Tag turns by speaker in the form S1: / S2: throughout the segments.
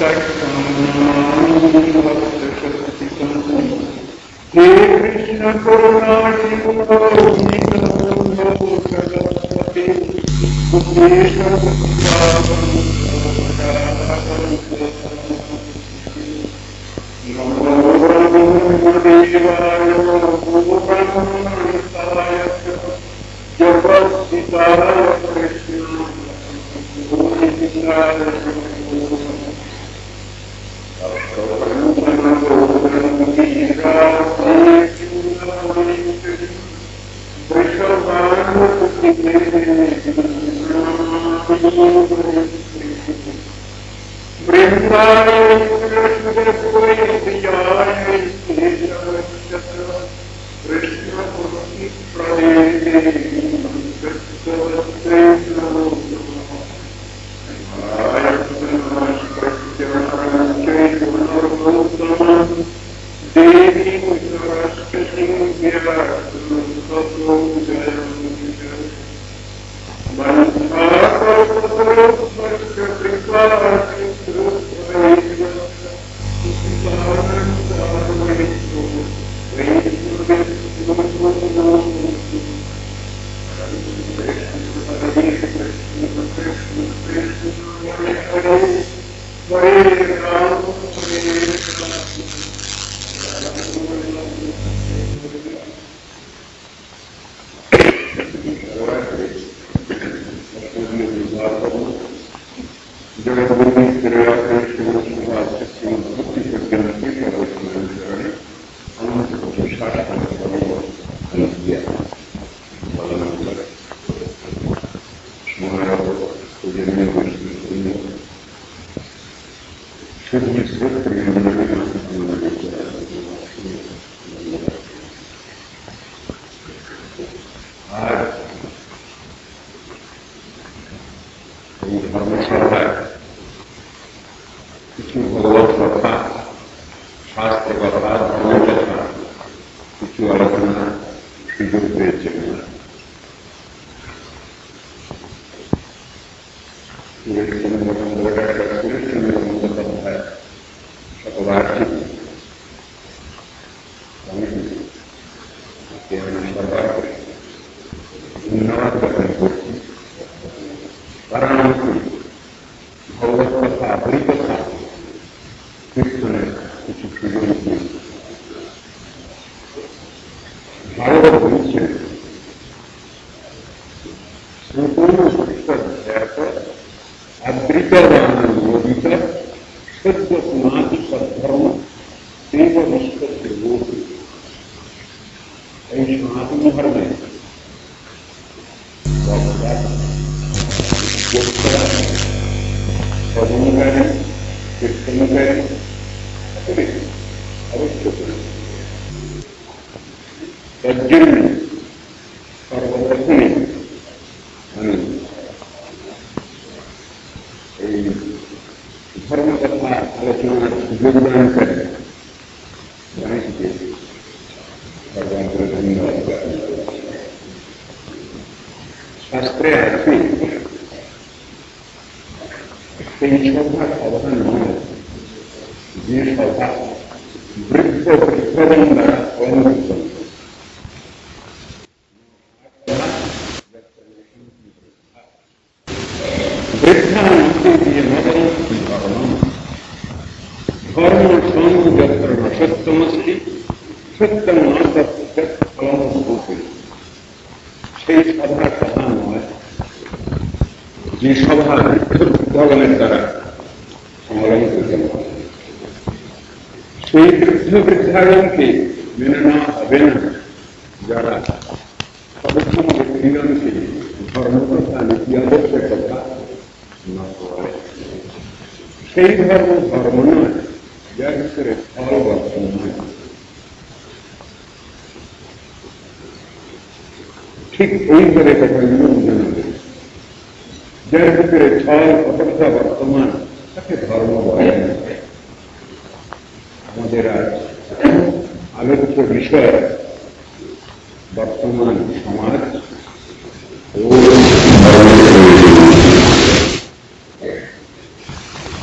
S1: हे कृष्ण करुणा सिंधु सरस्वती नमो ब्रह्मदेवाय नमो ब्रह्मणिताय जगद्धिताय कृष्णाय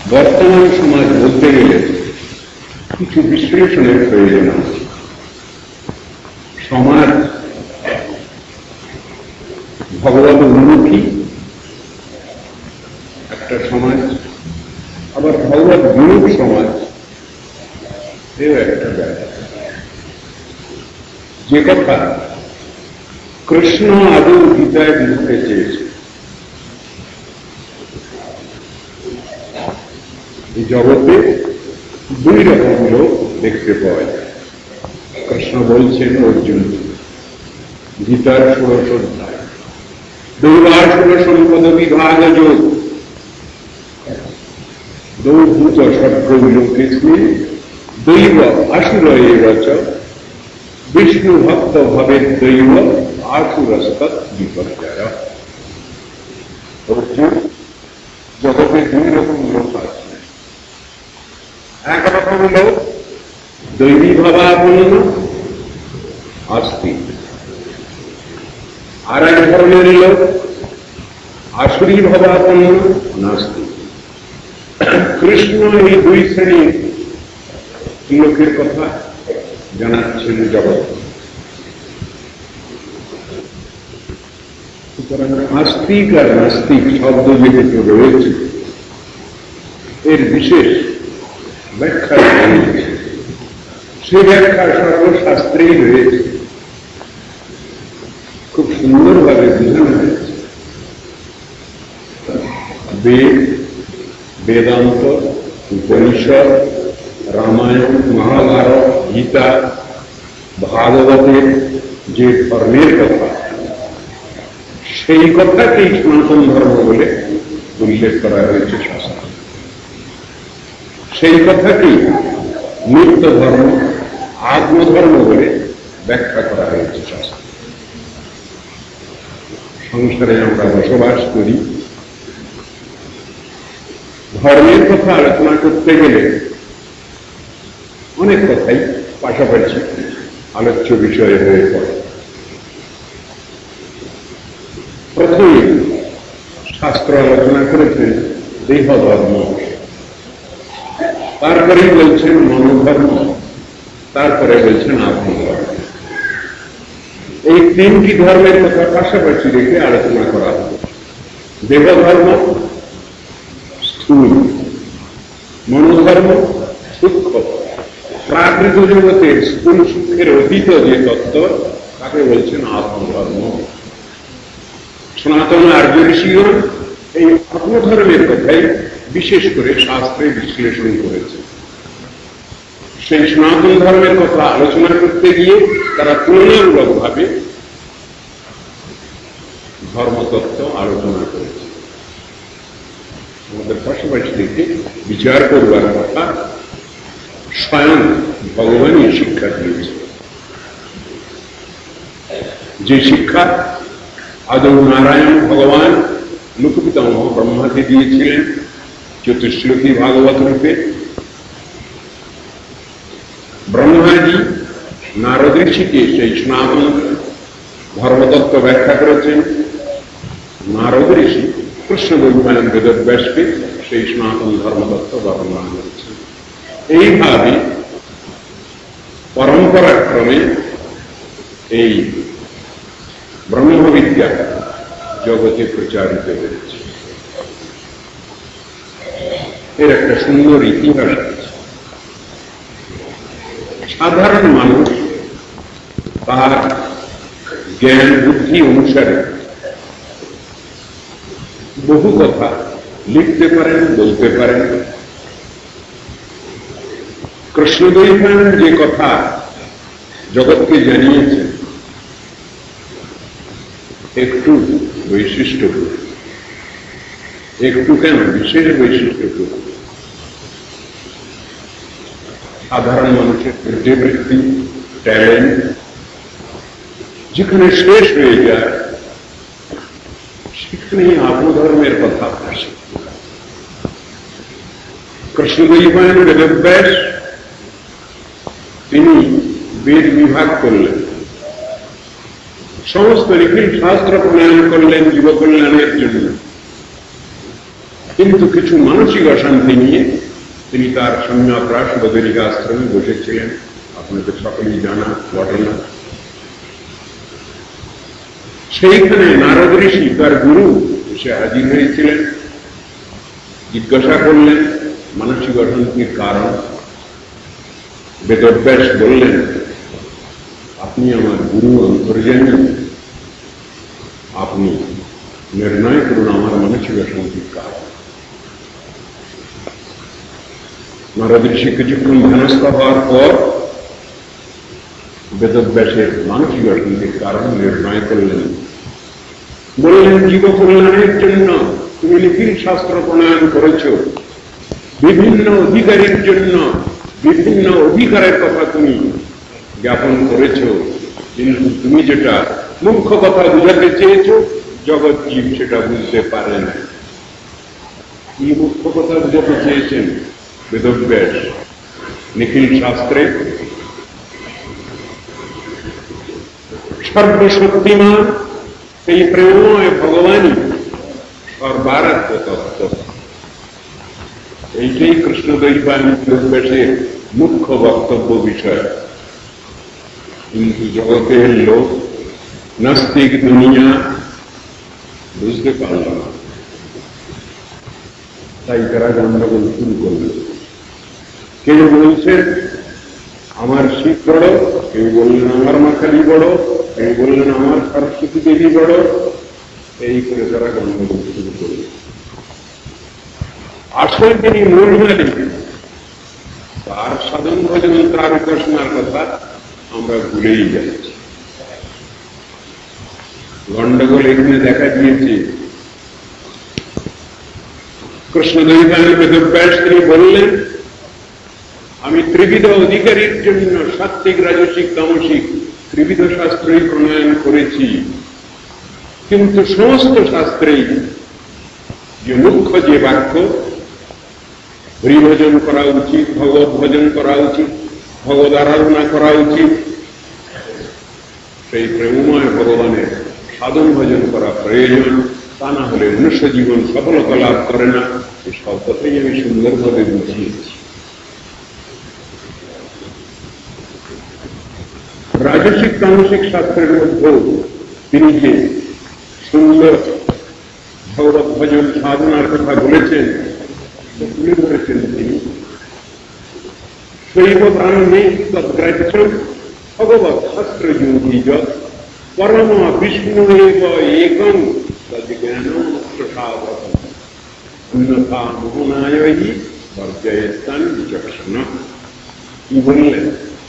S2: বর্তমান সমাজ বলতে গেলে কিছু বিশ্লেষণের প্রয়োজন আছে। সমাজ ভগবত উন্মুখী একটা সমাজ, আবার ভগবত বিরূপ সমাজ এও একটা ব্যাপার। যে কথা কৃষ্ণ আদৌ গীতায় বুঝতে চেয়েছে, এই জগতে দুই রকম লোক দেখতে পাওয়া যায়। কৃষ্ণ বলছেন অর্জুন গীতার 16 অধ্যায়, দৈবাসুর সম্পদ বিভাগ যোগ দৌভূত সর্বলোকেস্মিন দৈব আসুর এরচ বিষ্ণু ভক্ত ভাবে দৈব আসুরস্তৎ বিপর্যয়। অর্জুন, জগতে দুই রকম লোক আছে। এক রকম লোক দৈবী ভাবাপন্ন আস্তিক, আর এক ধরনের লোক আসুরী ভাবাপন্ন নাস্তিক। কৃষ্ণ এই দুই শ্রেণীর লোকের কথা জানাচ্ছেন জগৎ। সুতরাং আস্তিক আর নাস্তিক শব্দ যেহেতু রয়েছে, এর বিশেষ ব্যাখ্যা রয়েছে। সে ব্যাখ্যা সর্বশাস্ত্রেই রয়েছে, খুব সুন্দরভাবে বোঝানো হয়েছে। বেদ, বেদান্ত, উপনিষদ, রামায়ণ, মহাভারত, গীতা, ভাগবতের যে ধর্মের কথা, সেই কথাকেই সনাতন ধর্ম বলে উল্লেখ করা হয়েছে শাস্ত্রে। সেই কথাকেই নিত্য ধর্ম, আত্মধর্ম বলে ব্যাখ্যা করা হয়েছে শাস্ত্রে। সংসারে আমরা বসবাস করি, ধর্মের কথা আলোচনা করতে গেলে অনেক কথাই পাশাপাশি আলোচ্য বিষয় হয়ে পড়ে। প্রথমে শাস্ত্র আলোচনা করেছেন দেহ ধর্ম, তারপরেই বলছেন মনোধর্ম, তারপরে বলছেন আত্মধর্ম। এই তিনটি ধর্মের কথা পাশাপাশি রেখে আলোচনা করা হবে। দেহ ধর্ম স্থূল, মনোধর্ম সূক্ষ্ম, প্রাকৃত জগতের স্থূল সুখের অতীত যে তত্ত্ব, তাকে বলছেন আত্মধর্ম। সনাতন আর্য ঋষিগণ এই আত্মধর্মের কথাই বিশেষ করে শাস্ত্রে বিশ্লেষণ করেছে। সেই সনাতন ধর্মের কথা আলোচনা করতে গিয়ে তারা তুলনামূলকভাবে ধর্মতত্ত্ব আলোচনা করেছে। আমাদের পাশাপাশি দেখে বিচার করবার কথা স্বয়ং ভগবানই শিক্ষা দিয়েছে। যে শিক্ষা আদৌ নারায়ণ ভগবান লোকপিতামহ ব্রহ্মাকে দিয়েছিলেন চতুশ্লোকী ভাগবত রূপে, ব্রহ্মাজি নারদ ঋষিকে সেই সনাতন ধর্মতত্ত্ব ব্যাখ্যা করেছেন, নারদ ঋষি কৃষ্ণ ভগবান বেদব্যাসকে সেই সনাতন ধর্মতত্ত্ব বর্ণনা করেছেন। এইভাবে পরম্পরাক্রমে এই ব্রহ্মবিদ্যা জগতে প্রচারিত হয়েছে। এর একটা সুন্দর ইতিহাস আছে। সাধারণ মানুষ তার জ্ঞান বুদ্ধি অনুসারে বহু কথা লিখতে পারেন, বলতে পারেন। কৃষ্ণদ্বৈপায়ন যে কথা জগৎকে জানিয়েছেন, একটু বৈশিষ্ট্যপূর্ণ, একটু কেন বিশেষ বৈশিষ্ট্যপূর্ণ। সাধারণ মানুষের বুদ্ধিবৃত্তি, ট্যালেন্ট যেখানে শেষ হয়ে যায়, সেখানেই আত্মধর্মের কথা আসে। কৃষ্ণদ্বৈপায়ন বেদব্যাস তিনি বেদ বিভাগ করলেন, সমস্ত নিখিল শাস্ত্র প্রণয়ন করলেন জীবকল্যাণের জন্য। কিন্তু কিছু মানসিক অশান্তি নিয়ে তিনি তার সন্ন্যাপ্রাস বদরিকা আশ্রমে বসেছিলেন। আপনাদের সকলেই জানা ঘটনা। সেইখানে নারদ ঋষি তার গুরু এসে হাজির হয়েছিলেন। জিজ্ঞাসা করলেন মানসিক অশান্তির কারণ। বেদব্যাস বললেন, আপনি আমার গুরু অন্তর্যামী, আপনি নির্ণয় করুন আমার মানসিক অশান্তির কারণ। নারদ ঋষি কিছুক্ষণ ধ্যানস্থ হওয়ার পর বেদব্যাসের মানসিক অশান্তির কারণ নির্ণয় করলেন। বললেন, জীব কল্যাণের জন্য তুমি নিখিল শাস্ত্র প্রণয়ন করেছ, বিভিন্ন অধিকারীর জন্য বিভিন্ন অধিকারের কথা তুমি জ্ঞাপন করেছ, কিন্তু তুমি যেটা মুখ্য কথা বুঝাতে চেয়েছ জগৎ জীব সেটা বুঝতে পারে না। কি মুখ্য কথা বুঝাতে চেয়েছেন বেদব্যাস? নিখিল শাস্ত্রে সর্বশক্তিমান সেই প্রেমময় ভগবানই সর্বারাধ্য তত্ত্ব। এইটাই কৃষ্ণদ্বৈপায়ন বেদব্যাসের মুখ্য বক্তব্য বিষয়। কিন্তু জগতের লোক নাস্তিক দুনিয়া বুঝতে পারল না, তাই তারা গণ্ডগোল শুরু করল। কেউ বলছেন আমার শিব বড়, কেউ বললেন আমার মাখালি বড়, কেউ বললেন আমার সরস্বতী দেবী বড়। এই করে তারা গণ্ডগোল শুরু করল। আসল যিনি মূল মালিক তার সাধন ভজন তার উপাসনার কথা আমরা ভুলেই যাচ্ছি। গণ্ডগোল এখানে দেখা দিয়েছে। কৃষ্ণদ্বৈপায়ন বেদব্যাস তিনি বললেন, আমি ত্রিবিধ অধিকারীর জন্য সাত্ত্বিক রাজসিক তামসিক ত্রিবিধ শাস্ত্রই প্রণয়ন করেছি, কিন্তু সমস্ত শাস্ত্রেই যে মুখ্য যে বাক্য হরিভজন করা উচিত, ভগবত ভজন করা উচিত, ভগবত আরাধনা করা উচিত, সেই প্রেমময় ভগবানের সাধন ভজন করা প্রয়োজন, তা না হলে মনুষ্য জীবন সফলতা লাভ করে না। এই সব কথাই আমি সুন্দরভাবে বুঝিয়েছি। রাজসিক তামসিক শাস্ত্রের মধ্যেও তিনি যে সুন্দর ভগবত ভজন সাধনার কথা বলেছেন, তুলে ধরেছেন তিনি। শৈব ব্রাহ্মে তদ্গ্রাহ্যম ভগবৎ শাস্ত্র যোগী যৎ পরম বিষ্ণু এব একং তদ্জ্ঞানম প্রসাদতম অন্যথা মোহনায়ই বর্জয়তান বিচক্ষণ। কি বললেন?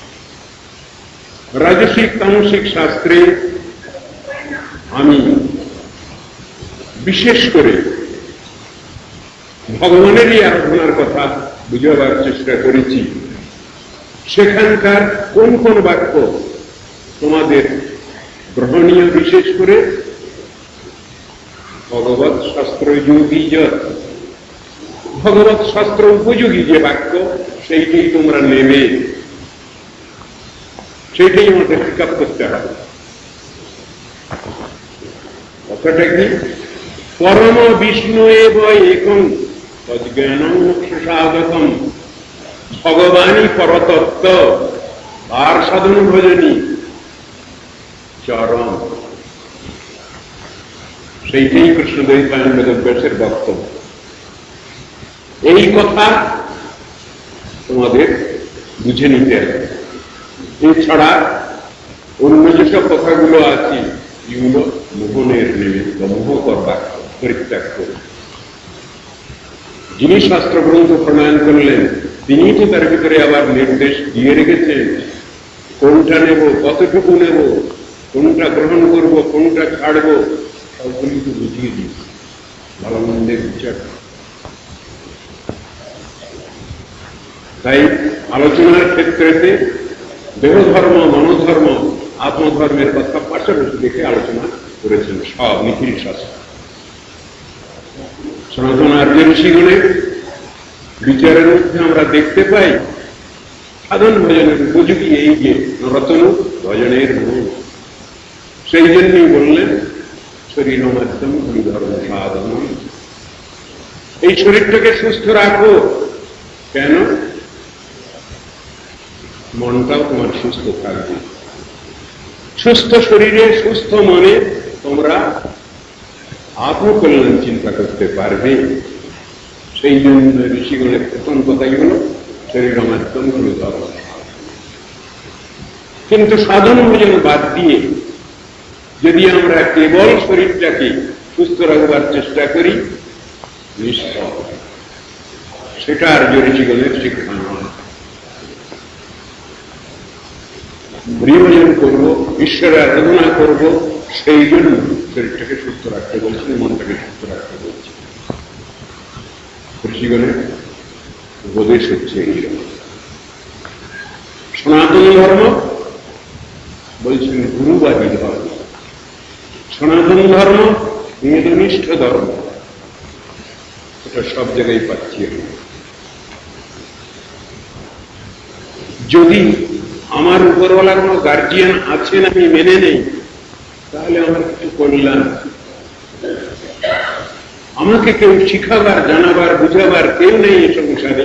S2: রাজসিক তামসিক শাস্ত্রে আমি বিশেষ করে ভগবানেরই আরাধনার কথা বুঝাবার চেষ্টা করেছি। সেখানকার কোন কোন বাক্য তোমাদের গ্রহণীয়, বিশেষ করে ভগবৎ শাস্ত্র যোগী যৎ, ভগবৎ শাস্ত্র উপযোগী যে বাক্য সেইটাই তোমরা নেবে, সেইটাই আমাদের পিক আপ করতে হবে। কথাটা কি? পরম বিষ্ণু এব একং তদ্জ্ঞানম প্রসাদতম, ভগবানই পরতত্ত্ব, তার সাধন ভজনী চরম। সেইটাই কৃষ্ণদ্বৈপায়ন বেদব্যাসের বক্তব্য। এই কথা তোমাদের বুঝে নিতে হবে। এছাড়া অন্য যেসব কথাগুলো আছে এগুলো মোহনের নিমিত্ত, মোহকর বাক্য পরিত্যাগ করে। যিনি শাস্ত্র গ্রন্থ প্রণয়ন করলেন তিনি তো তার ভিতরে আবার নির্দেশ দিয়ে রেখেছেন কোনটা নেব, কতটুকু নেব, কোনটা গ্রহণ করব, কোনটা ছাড়ব, সবগুলি তো বুঝিয়ে দিয়েছে। ভালো মন্দের বিচার। তাই আলোচনার ক্ষেত্রেতে দেহধর্ম, মনোধর্ম, আত্মধর্মের কথা পাশাপাশি দেখে আলোচনা করেছেন সব নিখিল শাস্ত্র। সনাতন আর্য ঋষিগণের বিচারের মধ্যে আমরা দেখতে পাই সাধন ভজনের উপযোগী এই যে নরতন ভজনের মূল। সেই জন্যই বললেন শরীর মাধ্যম ধর্ম সাধন। এই শরীরটাকে সুস্থ রাখো। কেন? মনটাও তোমার সুস্থ থাকবে। সুস্থ শরীরে সুস্থ মনে তোমরা আত্মকল্যাণ চিন্তা করতে পারবে। সেই জন্য ঋষিগণের প্রথম কথাই হল শরীরমাত্রম গুরু ধর্ম। কিন্তু সাধন ভোজন বাদ দিয়ে যদি আমরা কেবল শরীরটাকে সুস্থ রাখবার চেষ্টা করি, নিশ্চয় সেটা আর ঋষিগণের শিক্ষা নয়। গৃহভোজন করব, ঈশ্বরের আরাধনা করব, সেই জন্য শরীরটাকে সুস্থ রাখতে বলছেন, মনটাকে সুস্থ রাখতে বলছেন। ঋষিগণের উপদেশ হচ্ছে এইরকম। সনাতন ধর্ম বলছেন গুরুবাদী ধর্ম। সনাতন ধর্ম বেদনিষ্ঠ ধর্ম। এটা সব জায়গায় পাচ্ছি আমি। যদি আমার উপরওয়ালার কোনো গার্জিয়ান আছেন আমি মেনে নেই, তাহলে আমার কিছু কল্যাণ। আমাকে কেউ শিখাবার, জানাবার, বুঝাবার কেউ নেই এ সংসারে,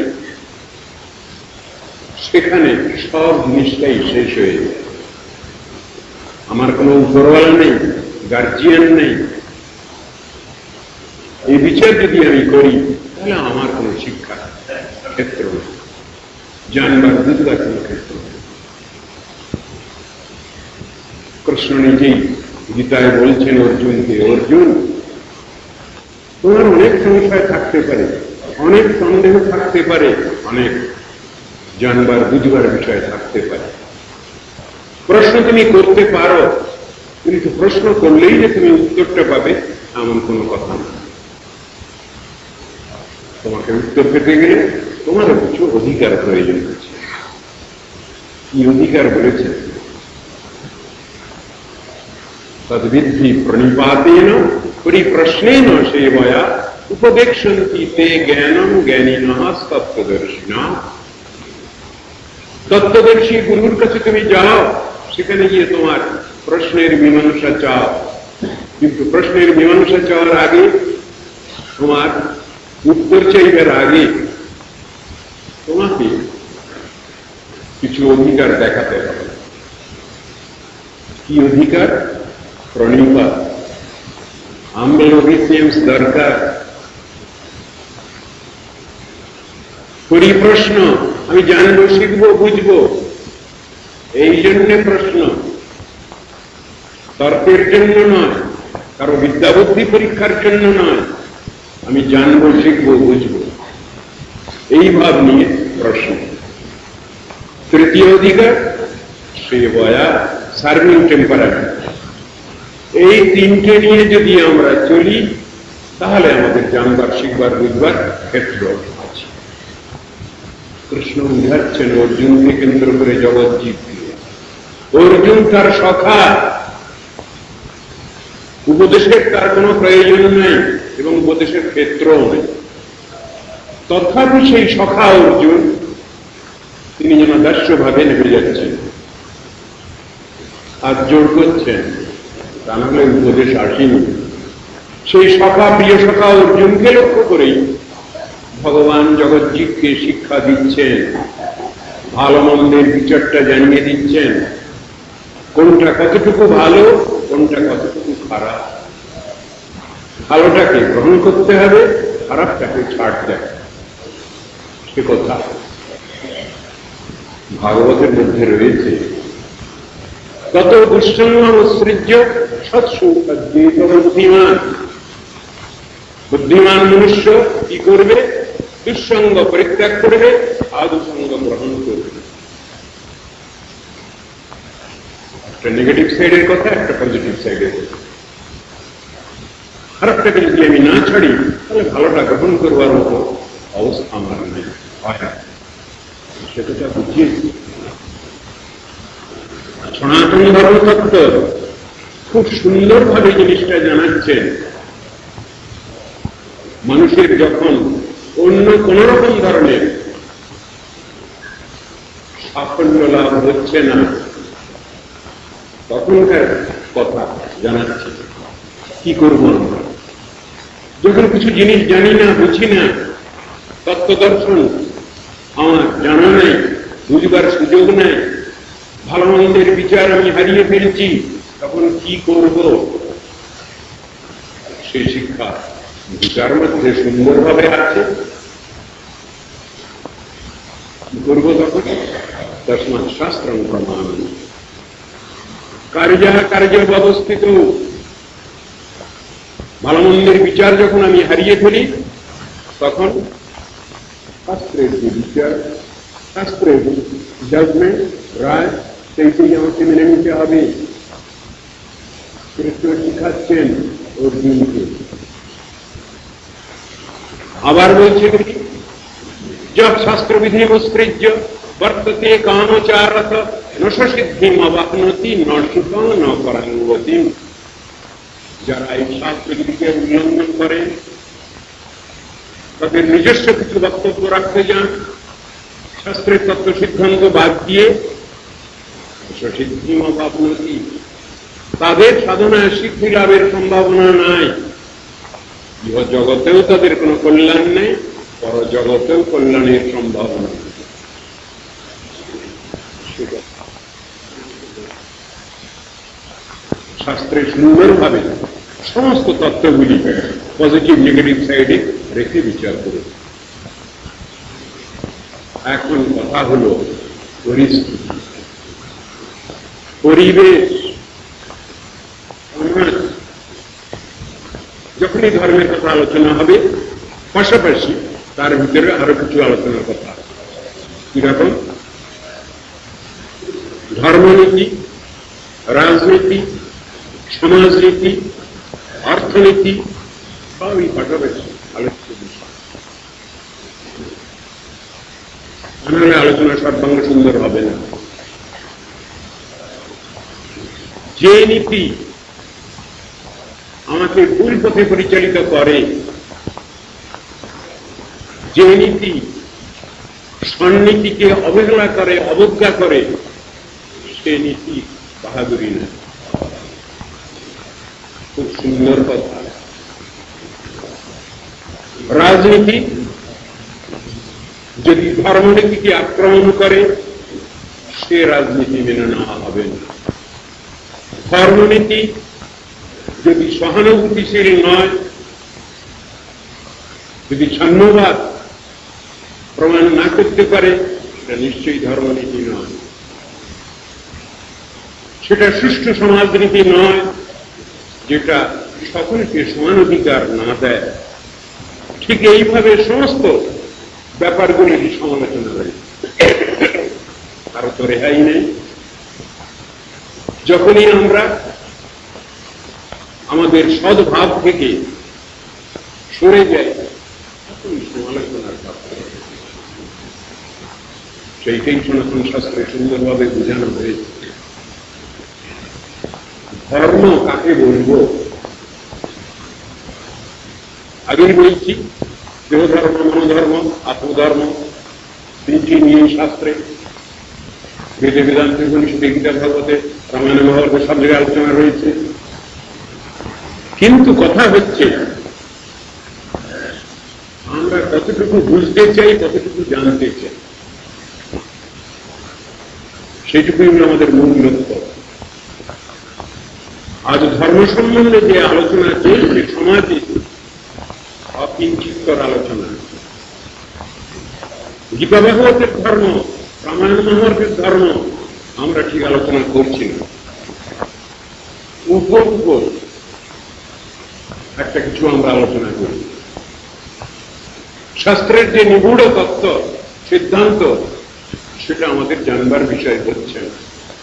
S2: সেখানে সব জিনিসটাই শেষ হয়ে যায়। আমার কোনো উপরওয়ালা নেই, গার্জিয়ান নেই, এই বিচার যদি আমি করি, তাহলে আমার কোনো শিক্ষা ক্ষেত্র নেই, জানবার বুঝবার কোনো ক্ষেত্র নেই। কৃষ্ণ নিজেই গীতায় বলছেন অর্জুনকে, অর্জুন তোমার অনেক সংশয় থাকতে পারে, অনেক সন্দেহ থাকতে পারে, অনেক জানবার বুঝবার বিষয় থাকতে পারে। প্রশ্ন তুমি করতে পারো, কিন্তু প্রশ্ন করলেই যে তুমি উত্তরটা পাবে এমন কোনো কথা না। তোমাকে উত্তর পেতে গেলে তোমার কিছু অধিকার প্রয়োজন আছে। কি অধিকার বলেছে? তদ্বিদ্ধি প্রণিপাতেন পরিপ্রশ্নেন সেবয়া উপদেক্ষন্তি তে জ্ঞানম জ্ঞানিনঃ তত্ত্বদর্শিনা। তত্ত্বদর্শী গুরুর কাছে তুমি যাও, সেখানে গিয়ে তোমার প্রশ্নের মীমাংসা চাও, কিন্তু প্রশ্নের মীমাংসা চাওয়ার আগে, তোমার উত্তর চাইবার আগে তোমাকে কিছু অধিকার দেখাতে হবে। কি অধিকার? প্রণিপাত, হাম্বল ওবিডিয়েন্স দরকার। পরিপ্রশ্ন, আমি জানবো, শিখবো, বুঝবো, এই জন্য প্রশ্ন, তর্কের জন্য নয়, কারো বিদ্যাবুদ্ধি পরীক্ষার জন্য নয়। আমি জানবো, শিখবো, বুঝবো, এই ভাব নিয়ে প্রশ্ন। তৃতীয় অধিকার সেবয়া, সার্ভিং টেম্পারামেন্ট। এই তিনটে নিয়ে যদি আমরা চলি, তাহলে আমাদের জানবার, শিখবার, বুঝবার ক্ষেত্র আছে। কৃষ্ণ বুঝাচ্ছেন অর্জুনকে কেন্দ্র করে জগৎ জীবকে। অর্জুন তার সখা, উপদেশের তার কোনো প্রয়োজন নেই এবং উপদেশের ক্ষেত্রও নেই। তথাপি সেই সখা অর্জুন, তিনি যেন দাস্যভাবে নেমে যাচ্ছেন, আর জোর করছেন, তা নাহলে উপদেশ আসেনি। সেই সখা, প্রিয় সখা অর্জুনকে লক্ষ্য করেই ভগবান জগৎজীবকে শিক্ষা দিচ্ছেন, ভালো মন্দের বিচারটা জানিয়ে দিচ্ছেন, কোনটা কতটুকু ভালো, কোনটা কতটুকু খারাপ। ভালোটাকে গ্রহণ করতে হবে, খারাপটাকে ছাড়তে হবে। সে কথা ভাগবতের মধ্যে রয়েছে। তত দুঃসঙ্গমসৃজ্য সৎসু অদ্বৈত বুদ্ধিমান। বুদ্ধিমান মনুষ্য কি করবে? দুঃসঙ্গ পরিত্যাগ করবে, সাধুসঙ্গ গ্রহণ করবে। একটা নেগেটিভ সাইডের কথা, একটা পজিটিভ সাইডের কথা। খারাপটাকে যদি আমি না ছাড়ি, তাহলে ভালোটা গ্রহণ করবার মতো অবস্থা আমার নেই, হয় না। সেটা বুঝিয়েছি। সনাতন ধর্মতত্ত্ব খুব সুন্দরভাবে জিনিসটা জানাচ্ছেন। মানুষের যখন অন্য কোন রকম ধরনের সাফল্য লাভ হচ্ছে না, তখনকার কথা জানাচ্ছে। কি করব আমরা? যখন কিছু জিনিস জানি না, বুঝি না, তত্ত্ব দর্শন আমার জানা নাই, বুঝবার সুযোগ নাই, ভালো মন্দের বিচার আমি হারিয়ে ফেলছি, তখন কি করব? সেই শিক্ষা বিচার মধ্যে সুন্দরভাবে আছে। কি করবো তখন? তস্মাৎ শাস্ত্রং প্রমাণ কার্য কার্য ব্যবস্থিত। ভালো মন্দের বিচার যখন আমি হারিয়ে ফেলি, তখন শাস্ত্রের যে বিচার, শাস্ত্রের জাজমেন্ট, রায়, সেইটাই আমাকে মেনে নিতে হবে। কৃষ্ণ শিখাচ্ছেন অর্জুনকে। আবার বলছে যব শাস্ত্রবিধি বস্ত্রিজ্য বর্ততে কামচারত নশ সিদ্ধিম অবাপ্নোতি ন সুখং ন পরাঙ্গতিম। যারা এই শাস্ত্রবিধিকে উল্লঙ্ঘন করে, তাদের নিজস্ব কিছু বক্তব্য রাখতে যান, শাস্ত্রের তত্ত্ব সিদ্ধান্ত বাদ দিয়ে সিদ্ধিম অবাপ্নোতি, তাদের সাধনায় সিদ্ধি লাভের সম্ভাবনা নাই। ইহ জগতেও তাদের কোনো কল্যাণ নেই, পর জগতেও কল্যাণের সম্ভাবনা নেই। শাস্ত্রে সুন্দরভাবে সমস্ত তত্ত্বগুলি পজিটিভ নেগেটিভ সাইডে রেখে বিচার করে। এখন কথা হল পরিস্থিতি, পরিবেশ, সমাজ। যখনই ধর্মের কথা আলোচনা হবে, পাশাপাশি তার ভিতরে আরো কিছু আলোচনার কথা। কিরকম? ধর্মনীতি, রাজনীতি, সমাজনীতি, অর্থনীতি, সবই পাশাপাশি আলোচ্য বিষয়। নাহলে আলোচনা সর্বাঙ্গ সুন্দর হবে না। যে নীতি আমাকে ভুল পথে পরিচালিত করে, যে নীতি সন্নীতিকে অবহেলা করে, অবজ্ঞা করে, সে নীতি বাহাদুরি না। খুব সুন্দর কথা। রাজনীতি যদি ধর্মনীতিকে আক্রমণ করে, সে রাজনীতি মেনে নেওয়া হবে না। ধর্মনীতি যদি সহানুভূতিশীল নয়, যদি সাম্যবাদ প্রমাণ না করতে পারে, সেটা নিশ্চয়ই ধর্মনীতি নয়, সেটা সুষ্ঠু সমাজনীতি নয়, যেটা সকলকে সমান অধিকার না দেয়। ঠিক এইভাবে সমস্ত ব্যাপারগুলির সমালোচনা রয়েছে, কারো তো রেহাই নেই। যখনই আমরা আমাদের সদ্ভাব থেকে সরে যাই, তখনই সমালোচনার পাত্র। সেইটাই সনাতন শাস্ত্রে সুন্দরভাবে বোঝানো হয়েছে। ধর্ম কাকে বলবো? আগেই বলছি, দেহধর্ম, মনোধর্ম, আত্মধর্ম, তিনটি নিয়ে শাস্ত্রে, বেদে, বেদান্তে, উপনিষদে, গীতা, ভাগবতে, রামায়ণে, মহাভারতে সব জায়গায় আলোচনা রয়েছে। কিন্তু কথা হচ্ছে, আমরা কতটুকু বুঝতে চাই, কতটুকু জানতে চাই, সেইটুকুই আমাদের মূল লক্ষ্য। আজ ধর্ম সম্বন্ধে যে আলোচনা চলছে সমাজে, অকিঞ্চিতর আলোচনা। গীতা ভাগবতের ধর্ম, রামায়ণ মহাভারতের ধর্ম আমরা ঠিক আলোচনা করছি না। উপর উপর একটা কিছু আমরা আলোচনা করি। শাস্ত্রের যে নিগূঢ় তত্ত্ব, সিদ্ধান্ত, সেটা আমাদের জানবার বিষয় হচ্ছে না।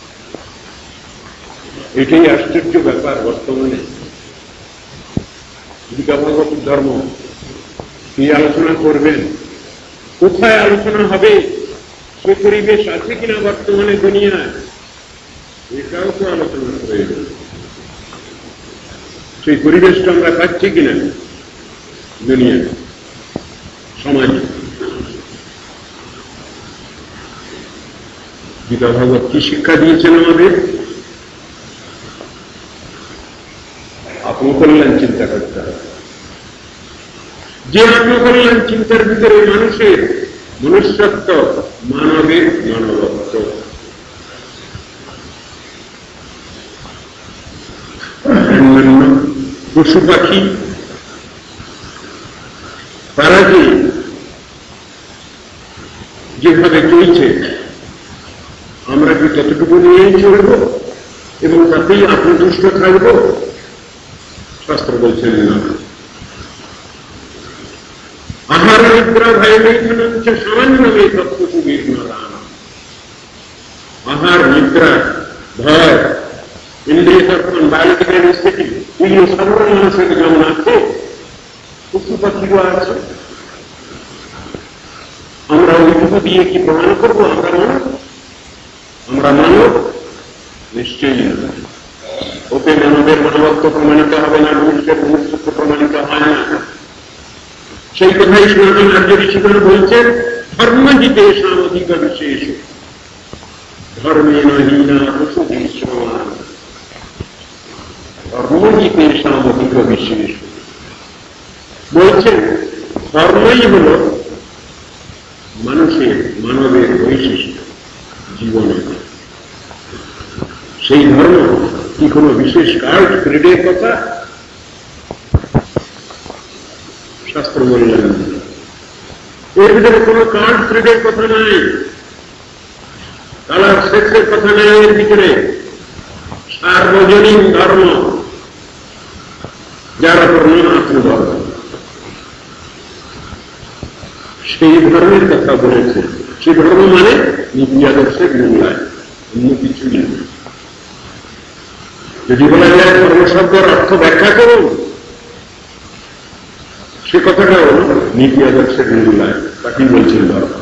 S2: এটাই আশ্চর্য ব্যাপার। বর্তমানে গীতা ভাগবতের ধর্ম কি আলোচনা করবেন, কোথায় আলোচনা হবে, সে পরিবেশ আছে কিনা বর্তমানে দুনিয়ায়, এটাও তো আলোচনা প্রয়োজন। সেই পরিবেশটা আমরা পাচ্ছি কিনা দুনিয়ায়, সমাজে? গীতা ভাগবত কি শিক্ষা দিয়েছেন আমাদের? আত্মকল্যাণ চিন্তা করতে হবে, যে আত্মকল্যাণ চিন্তার ভিতরে মানুষের মনুষ্যত্ব, মানবের মানবত্ব, অন্যান্য পশু পাখি তারা যেভাবে চলছে আমরা কি ততটুকু নিয়েই চলব এবং তাতেই আত্মতুষ্ট থাকব? শাস্ত্র বলছেন না। আহার নিদ্রা ভয় মেঘনঞ্চ সামান্যমে তত্ত্বসুবীর নারায়ণ। আহার নিদ্রা ভয় ইন্দ্রিয় তর্পণ বাইরে থেকে স্থিতি এগুলো সাধারণ মানুষের যেমন আছে, পশু পাখিও আছে। আমরা ওইটুকু দিয়ে কি প্রমাণ করবো আমরা মানব? নিশ্চয়ই না। ওতে মানবের মানবত্ব প্রমাণিত হবে না, মনুষ্যের মনুষ্যত্ব প্রমাণিত হয় না। সেই কথাই সনাতন আর্য ঋষিগণ বলছেন, ধর্মহিতে সামধিক বিশেষ ধর্মে নহীনা পশু বিশ্বমান। ধর্মহিতে সামধিক বিশেষ বলছেন, ধর্মই হল মানবের বৈশিষ্ট্য জীবনের। সেই ধর্ম কি কোনো বিশেষ কার্ড ক্রিডের কথা? শাস্ত্র বললেন এর ভিতরে কোনো কার্ড ক্রিডের কথা নাই, কালার সেক্সের কথা নাই এর ভিতরে। সার্বজনীন ধর্ম, যারা ধর্ম ধর্ম, সেই ধর্মের কথা বলেছে। সেই ধর্ম মানে নীতি আদর্শের মূল্যায়, অন্য কিছু নেই। যদি বলা যায় ধর্ম শব্দের অর্থ ব্যাখ্যা করুন, সে কথাটা হল নীতি আদর্শের মূল্যায়। তাকেই বলছেন ধর্ম।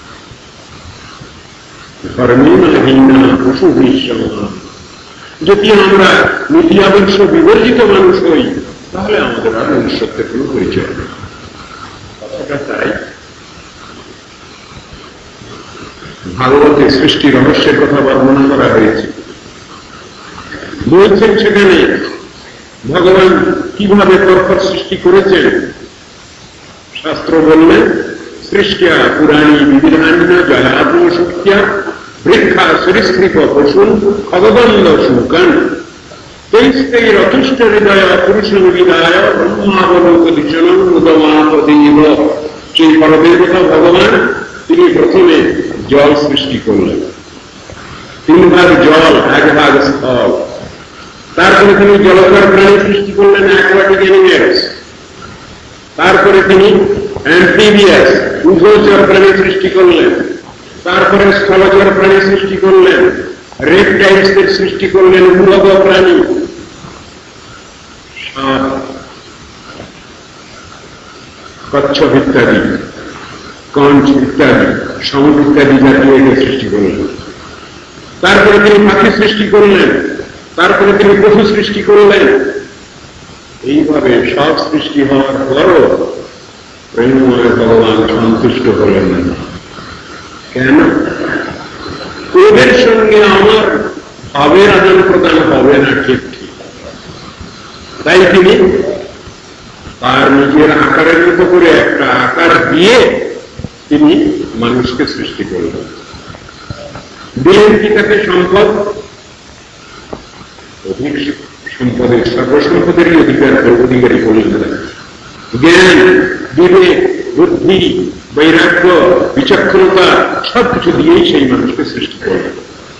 S2: ধর্মে না পশু বিশ্বমান। যদি আমরা নীতি আদর্শ বিবর্জিত মানুষ হই, তাহলে আমাদের আর মনুষ্যত্বের কোনো পরিচয় নেই। কথাটা তাই। ভাগবতে সৃষ্টি রহস্যের কথা বর্ণনা করা হয়েছে। বলছেন সেখানে ভগবান কিভাবে পরপর সৃষ্টি করেছেন। শাস্ত্র বললেন, সৃষ্টিয়া পুরাণী বিবিধান্য জলাত্ম শক্তিয়া বৃক্ষা সরিস্কৃপ পশুন খগবন্ধ শুকান তৈস্তৈ রতুষ্ট হৃদয় পুরুষন বিদায় ব্রহ্মাবলোক দিশন উদমাপদেব। সেই পরদেবতা ভগবান তিনি প্রথমে জল সৃষ্টি করলেন, 3 ভাগ জল, 1 ভাগ স্থল। তারপরে তিনি জলচর প্রাণী সৃষ্টি করলেন, অ্যাকোয়াটিক অ্যানিমেলস। তারপরে তিনি অ্যাম্ফিবিয়াস উভয়চর প্রাণী সৃষ্টি করলেন। তারপরে স্থলচর প্রাণী সৃষ্টি করলেন, রেপটাইলসের সৃষ্টি করলেন, উভব প্রাণী, সাপ, কচ্ছপ ইত্যাদি, কঞ্চ ইত্যাদি, শামুক ইত্যাদি জাতীয় সৃষ্টি করলেন। তারপরে তিনি পাখি সৃষ্টি করলেন। তারপরে তিনি পশু সৃষ্টি করলেন। এইভাবে সব সৃষ্টি হওয়ার পরও প্রেমময় ভগবান সন্তুষ্ট হলেন না। কেন? ওদের সঙ্গে আমার ভাবের আদান প্রদান হবে না ঠিক ঠিক। তাই তিনি তার নিজের আকারের মতো করে একটা আকার দিয়ে তিনি মানুষকে সৃষ্টি করলেন। দিলেন কি তাকে সম্পদ? অধিক সম্পদের, সর্বসম্পদেরই অধিকারী করলেন। জ্ঞান, বিবেক, বুদ্ধি, বৈরাগ্য, বিচক্ষণতা সবকিছু দিয়েই সেই মানুষকে সৃষ্টি করলেন।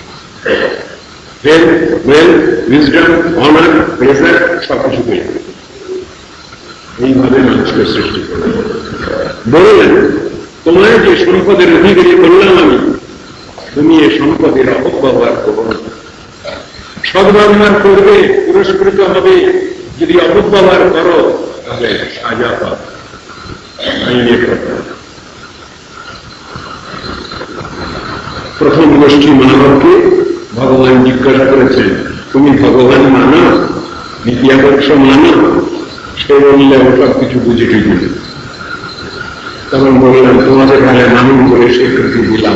S2: Health, wealth, wisdom, honour, pleasure সবকিছু পেয়ে এইভাবে মানুষকে সৃষ্টি করলেন। বললেন, তোমায় যে সম্পদের অধিকারী করলাম আমি, তুমি এ সম্পদের অপব্যবহার করো না। সদ্ব্যবহার করবে, পুরস্কৃত হবে। যদি অপব্যবহার করো তাহলে সাজা পাবে, আইনের কথা। প্রথম গোষ্ঠী মানবকে ভগবান জিজ্ঞাসা করেছেন, তুমি ভগবান মানো, নীতি আদর্শ মানো? সে বললে ও সব কিছু বুঝে টুঝে। তখন বললাম, তোমাদের ভালে মানুষ করে স্বীকৃতি দিলাম।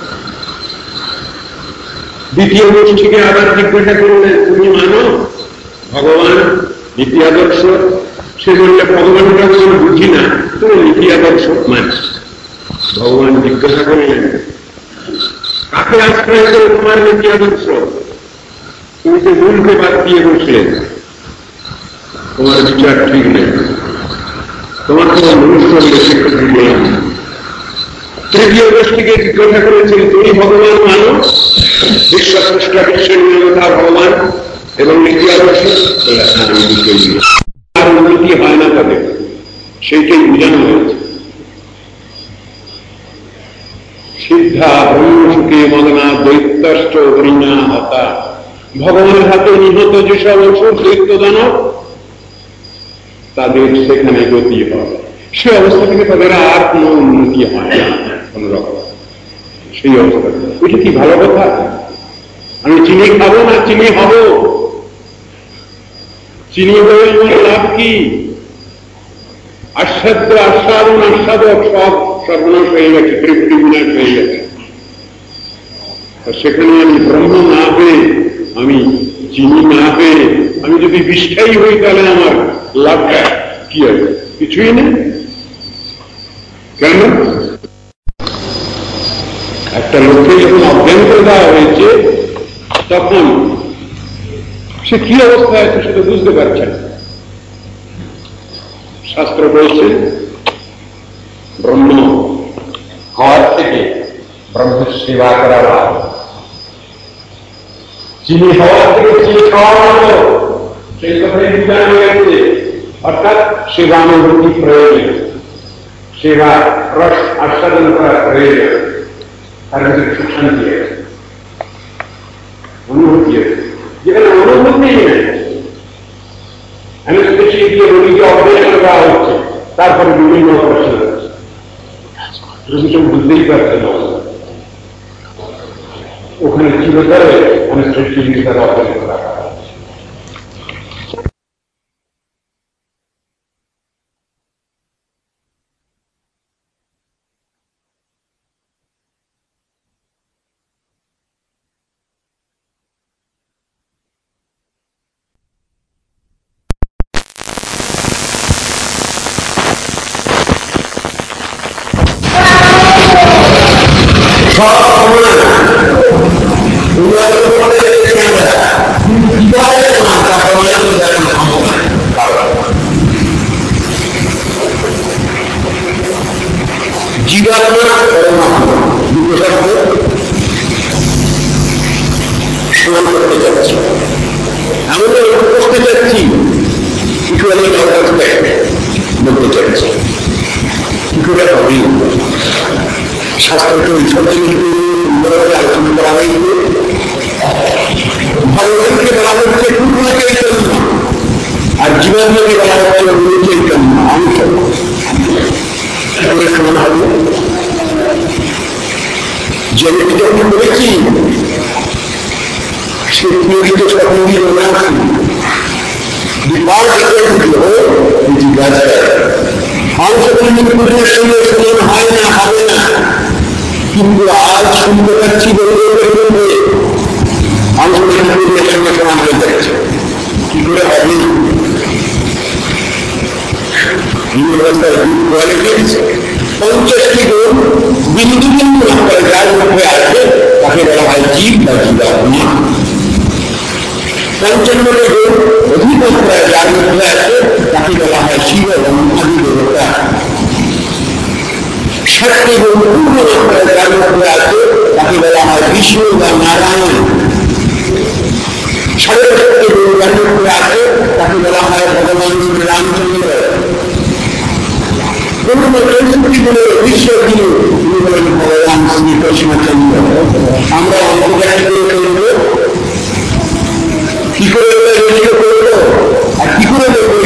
S2: দ্বিতীয় গোষ্ঠীকে আবার জিজ্ঞাসা করলেন, তুমি মানো ভগবান, নীতি আদর্শ? সে বললে ভগবানটা কোনো বুঝি না, তুমি নীতি আদর্শ মানস। ভগবান জিজ্ঞাসা করলেন, কাকে আশ্রয় করে তোমার নীতি আদর্শ? তুমি যে মূলকে বাদ দিয়ে বসলে, তোমার বিচার ঠিক নেই। তোমার তোমার মনুষ্য শিক্ষা বললাম। তৃতীয় গোষ্ঠীকে জিজ্ঞাসা করেছেন, তুমি ভগবান মানো? বিশ্বস্রষ্টা বিশ্বের নিয়মতা ভগবান এবং নীতি আদর্শ? আর উন্নতি হয় না তাদের, সেইটাই বোঝানো হয়েছে। সিদ্ধা ব্রহ্মসুখে মদনা দৈত্যশ্চ হরিণা হতা। ভগবানের হাতে নিহত যেসব অসুর দৈত্য দানব, তাদের সেখানে গতি হয়। সে অবস্থা থেকে তাদের আর কোন উন্নতি হয় না কোন রকম। সেই অবস্থা, ওইটা কি ভালো কথা? আমি চিনি খাবো না চিনি হব? চিনি হয়ে আমার লাভ কি? আস্বাদ্য আস্বাদন আস্বাদক সব সর্বনাশ হয়ে গেছে, তৃপ্তি বিনাশ হয়ে গেছে। সেখানে আমি ব্রহ্ম না পেয়ে, আমি চিনি না পেয়ে আমি যদি বিষ্ঠাই হই, তাহলে আমার লাভটা কি হবে? কিছুই নেই। কেন? একটা লোককে যখন অজ্ঞান করে দেওয়া হয়েছে, তখন সে কি অবস্থায় আছে সেটা বুঝতে পারছে না। শাস্ত্র বলছে, ব্রহ্ম হওয়ার থেকে ব্রহ্মের সেবা করা ভালো। চিনি হওয়ার থেকে চিনি খাওয়া ভালো, সেই কথাই জানা গেছে। অর্থাৎ সেবানুভূতি প্রয়োজন, সেবা রস আস্বাদন করা প্রয়োজন। তার মধ্যে সুখ শান্তি আছে, অনুভূতি আছে। যেখানে অনুভূতি নেই, অ্যানেস্থেসিয়া দিয়ে রোগীকে অপারেশন করা হচ্ছে, তারপরে বিভিন্ন অপারেশন হচ্ছে, রোগীকে বুঝতেই পারছে না। ওখানে চিরতরে অ্যানেস্থেসিয়া দিয়ে তারা অপারেশন করা হচ্ছে। কিন্তু আজ শুনতে পাচ্ছি বলবে আন্দোলনের সঙ্গে সমান হয়ে যাচ্ছে। কি করে হবে? পঞ্চাশটি গুণ বিন্দু বিন্দু মাত্রায় যার মধ্যে আসবে তাকে বলা হয় জীব বা জীবাত্মা। 55টি গুণ অধিক মাত্রায় যার মধ্যে আসে তাকে বলা হয় শিব এবং আদি দেবতা। 60টি গুণ পূর্ণ মাত্রায় যার মধ্যে আসে তাকে বলা হয় বিষ্ণু বা নারায়ণ। 60টি গুণ যার মধ্যে আসে তাকে বলা হয় ভগবান শ্রী রামচন্দ্র। বিশ্বের তিনি বলেন ভগবান শ্রী কৃষ্ণচন্দ্র। আমরা অন্তর্জাতি করে করব, কি করে করব আর কি করে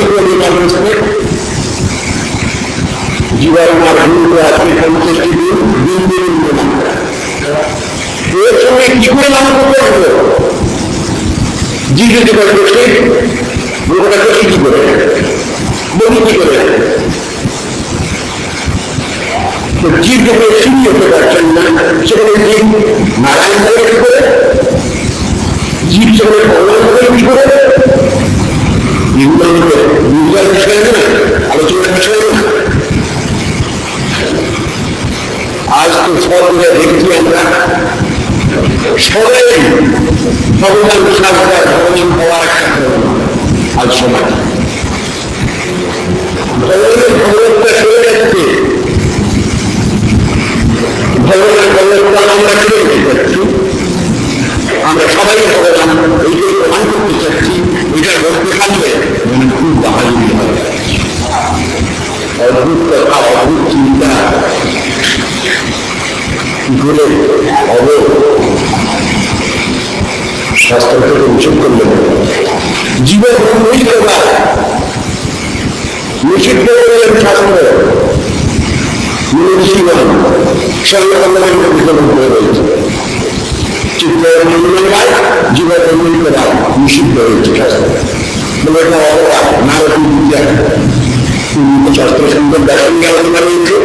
S2: জীবাণুমার ভূমিত আছে 50টি দিন বিন্দু মাত্রা। এর সঙ্গে কি করে লাভ করবো? জীব যদি করছে ওটা করছি কি করে, বলি কি করে? জীব যখন সিদ্ধি হতে পারছেন না, সেখানে জীব নারায়ণ করে কি করে? জীব সেখানে ভগবান করে কি করে? এগুলো আমাদের বুঝবার বিষয় নয়।
S3: সবাই ভগবান সাজদার ভগবান হওয়ার একটা আজ সমাজ ভগবানের ভগবতটা সরে যাচ্ছে। ভগবানের ভগবতটা আমরা কেড়ে নিতে চাচ্ছি। আমরা সবাই ভগবান এইটাই প্রমাণ করতে চাচ্ছি। এটা বলতে পারলে মনে খুব বাহাদুরি হবে। অদ্ভুত কথা, অদ্ভুত চিন্তা কি করে হবে শাস্ত্র থেকে নিষেধ করলেন। জীবন নিষিদ্ধ করলেন শাস্ত্র। জীবন সর্বকল্যাণের বিকল্প করে রয়েছে। চিত্তমন্ডলায় জীবন করা নিষিদ্ধ হয়েছে শাস্ত্র। বলে এটা অপরাধ নারদী বিদ্যা শাস্ত্র সুন্দর ব্যাখ্যা আলোচনা রয়েছে।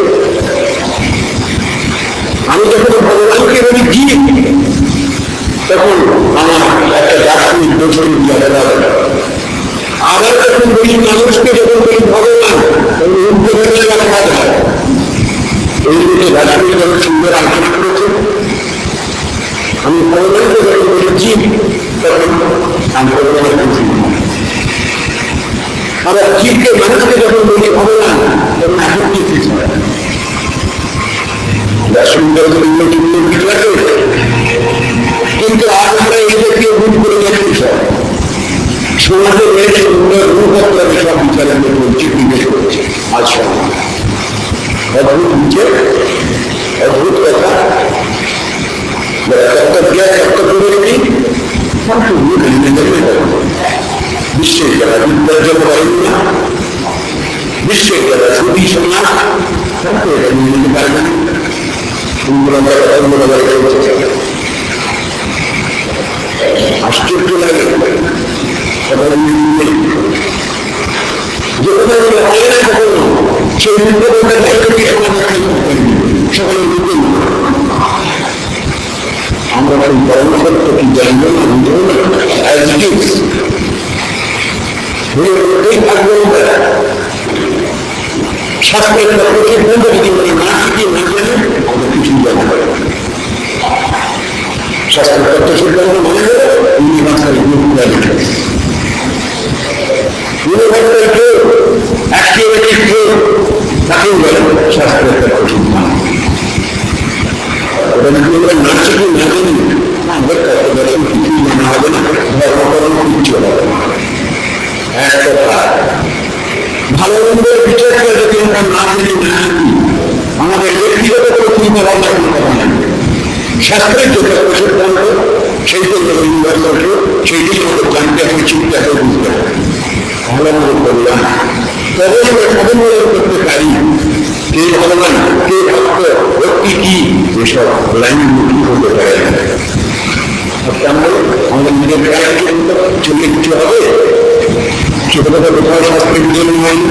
S3: আমি যখন ভগবানকে বলি জীব, তখন আমার একটা দার্শনিক দর্শনিক জায়গা হবে। আবার যখন বলি মানুষকে, যখন বলি ভগবান, তখন উদ্বোধনের ব্যাখ্যা হয়। এই দিকে দার্শনিক যখন সুন্দর আলোচনা করেছে। আমি ভগবানকে যখন বলি জীব, তখন আমি ভগবানের খুশি। আবার জীবকে মানুষকে যখন বলি ভগবান, তখন আসক্তি খুশি হয়। কিন্তু আজ আমরা এই জাতীয় ভুল করে যাচ্ছি। সমাজে রয়েছে সুন্দর রূপত্র সব বিচারে বলছি, জিজ্ঞেস করছে। আজ সমাজ অদ্ভুত নিচে অদ্ভুত কথা বিশ্বের যারা বিদ্যার্জন করেন না, বিশ্বের যারা সুদী সমাজ এটা নিয়ে নিতে পারবেন। আশ্চর্য লাগে সেই আমরা পরমসত্য কি জানবো না, শাস্ত্রের বন্ধ যদি না শিখি না জানে আমরা কিছুই জানা পারি। শাস্ত্রের তত্ত্ব সিদ্ধান্ত মনে হলে universal universal truth, actuality truth, তাকেই বলে শাস্ত্রের তত্ত্ব সিদ্ধান্ত। ওটা যদি আমরা না শিখি না জানি, আমাদের তত্ত্ব দর্শন কিছুই জানা হবে না, ধর্মকরণ কিচ্ছু হবে না। এক কথা, ভালো মন্দের বিচারটা যদি আমরা না জানি না শিখি, আমাদের ব্যক্তিগত চিন্তা ভাবনা কোনো কথা নেই। শাস্ত্রের যে তত্ত্ব সিদ্ধান্ত সেইটাই হল ইউনিভার্সাল ট্রুথ, সেইটাই আমাদের জানতে হবে, চিন্তা হবে, বুঝতে হবে। তাহলে আমাদের কল্যাণ। তবে আমরা সদমূলন করতে পারি কে ভগবান, কে ভক্ত, ভক্তি কি, এসব লাইন মুক্তি হতে পারে না। আমাদের নিজের চলে কিছু হবে। ছোটখাটো কোথাও শাস্ত্রের জন্য হয়নি।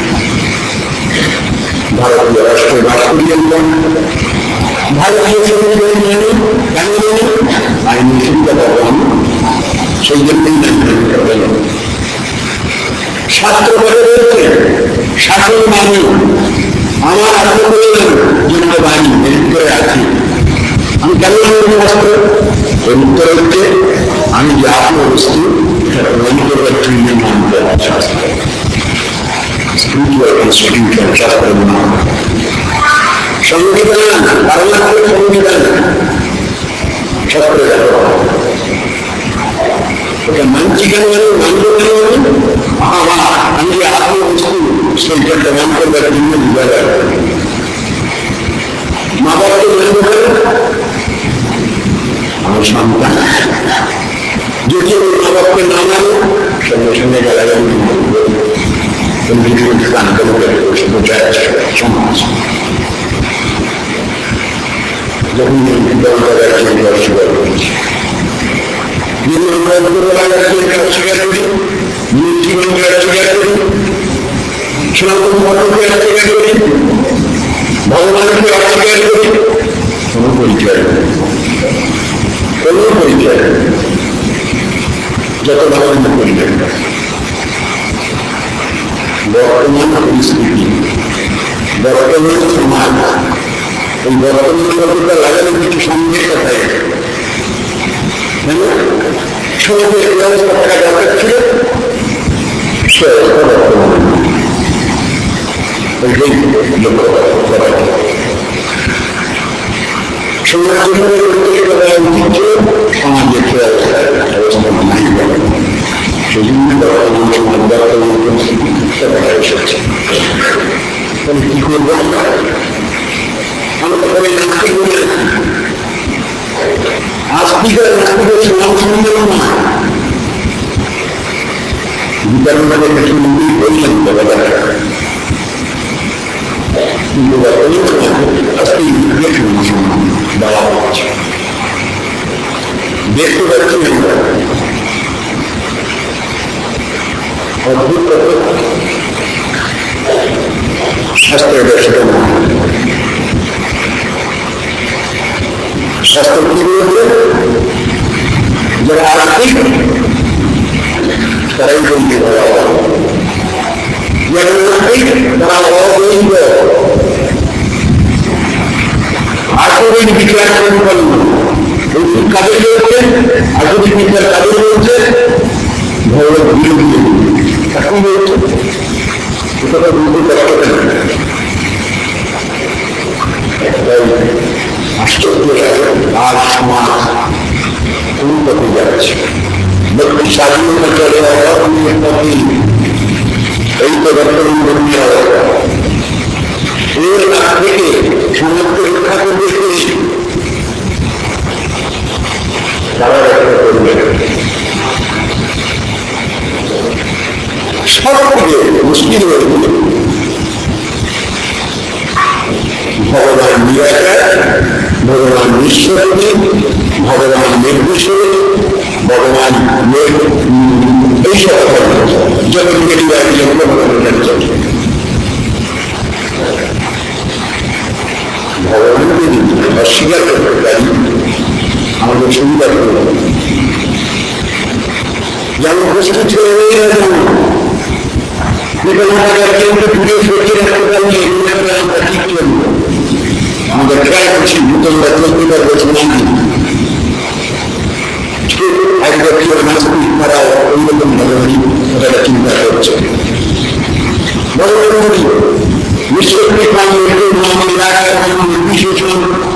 S3: ভারতীয় রাষ্ট্রে বাস করিয়েন ভারতীয় সংবিধান জানি কেন জানি আইনি শিক্ষা ভগবান, সেই জন্যই জানি। শাস্ত্র বলে রয়েছে শাসন মানি আমার আত্মপ্রয়োজন জন্য বাণী এর উত্তরে আছে। আমি কেন জানি শাস্ত্র? এর উত্তর হচ্ছে আমি যে আত্মবস্তু সেটা গ্রহণ করবার জন্য মানতে হয় শাস্ত্র। স্পিরিচুয়াল ইনস্টিটিউশন শাস্ত্রের নাম সংবিধান, পার্লামেন্টের সংবিধান শাস্ত্রে ওটা মানছি কেন মানব কেন আমি যে আত্মবস্তু সেইটা মান করবার জন্য বুঝা যায়। মা বাবাকে মানব কেন? আমার সন্তান যদি ওই মা বাপকে না মানে সঙ্গে সঙ্গে গালাগালি সমাজ যখন অস্বীকার করছি অস্বীকার করি, জীবনকে অস্বীকার করি, সনাতন ধর্মকে অস্বীকার করি, ভগবানকে অস্বীকার করি, কোনো পরিচয় কোনো পরিচয় যত ভালো পরিচয়। বর্তমান পরিস্থিতি, বর্তমান সমাজ, এই বর্তমান শব্দটা লাগানো কিছু সঙ্গে কথায় সমাজের এই অবস্থা থাকা দরকার ছিল, সে অবস্থা বর্তমানে লক্ষ্য করা সমাজ যেভাবে পরিচালিত করা উচিত ছিল সমাজের সে অবস্থা নাই বলে সেই জন্য বর্তমান সমাজ বর্তমান পরিস্থিতি দেখা এসেছে। তাহলে কি করবো আমরা সবাই নাস্তিক বলে আস্তিকের নাস্তিকের সমাজ সম্মেলন না বিতরণভাবে কিছু নিজেই বললেন বলা দরকার, কিন্তু বর্তমান আজকে দেওয়া হচ্ছে দেখতে পাচ্ছি আমরা অদ্ভুত শাস্ত্রের সেটা শাস্ত্র কি বলছে, যারা আর্থিক তারাই বলতে পারে, যারা নাস্তিক তারা অবৈধ আসলে বিচার করবেন এই কাজে রয়েছে, আসলে বিচার কাজে রয়েছে ভগবান বিরোধী এখন বলছে এটা বলতে পারবে না। আশ্চর্য আর সমাজ কোন পথে যাচ্ছে, ব্যক্তি স্বাধীনতা চলে পথে এই তো বর্তমান দুনিয়া এর কাছ থেকে সমাজকে রক্ষা করবে তারা রক্ষা করবে সব থেকে মুশকিল হয়ে গেল ভগবান নিরাকার, ভগবান নিঃস্বার্থী, ভগবান নির্বিশেষ, ভগবান এইসব জগৎকে ভগবানকে অস্বীকার করতে পারি আমাদের সুবিধা করব, যেমন প্রস্তুত হয়ে কেন্দ্রে পুজো সরিয়ে রাখতে পারলে আমরা ঠিক করবো, আমাদের ট্রাই করছি নতুনরা চলতে পারবো সমাজ একদলীয় নাস্তিক তারা ওইরকম ভাবে তারা চিন্তা করছে। নিঃশক্তি বিশেষণ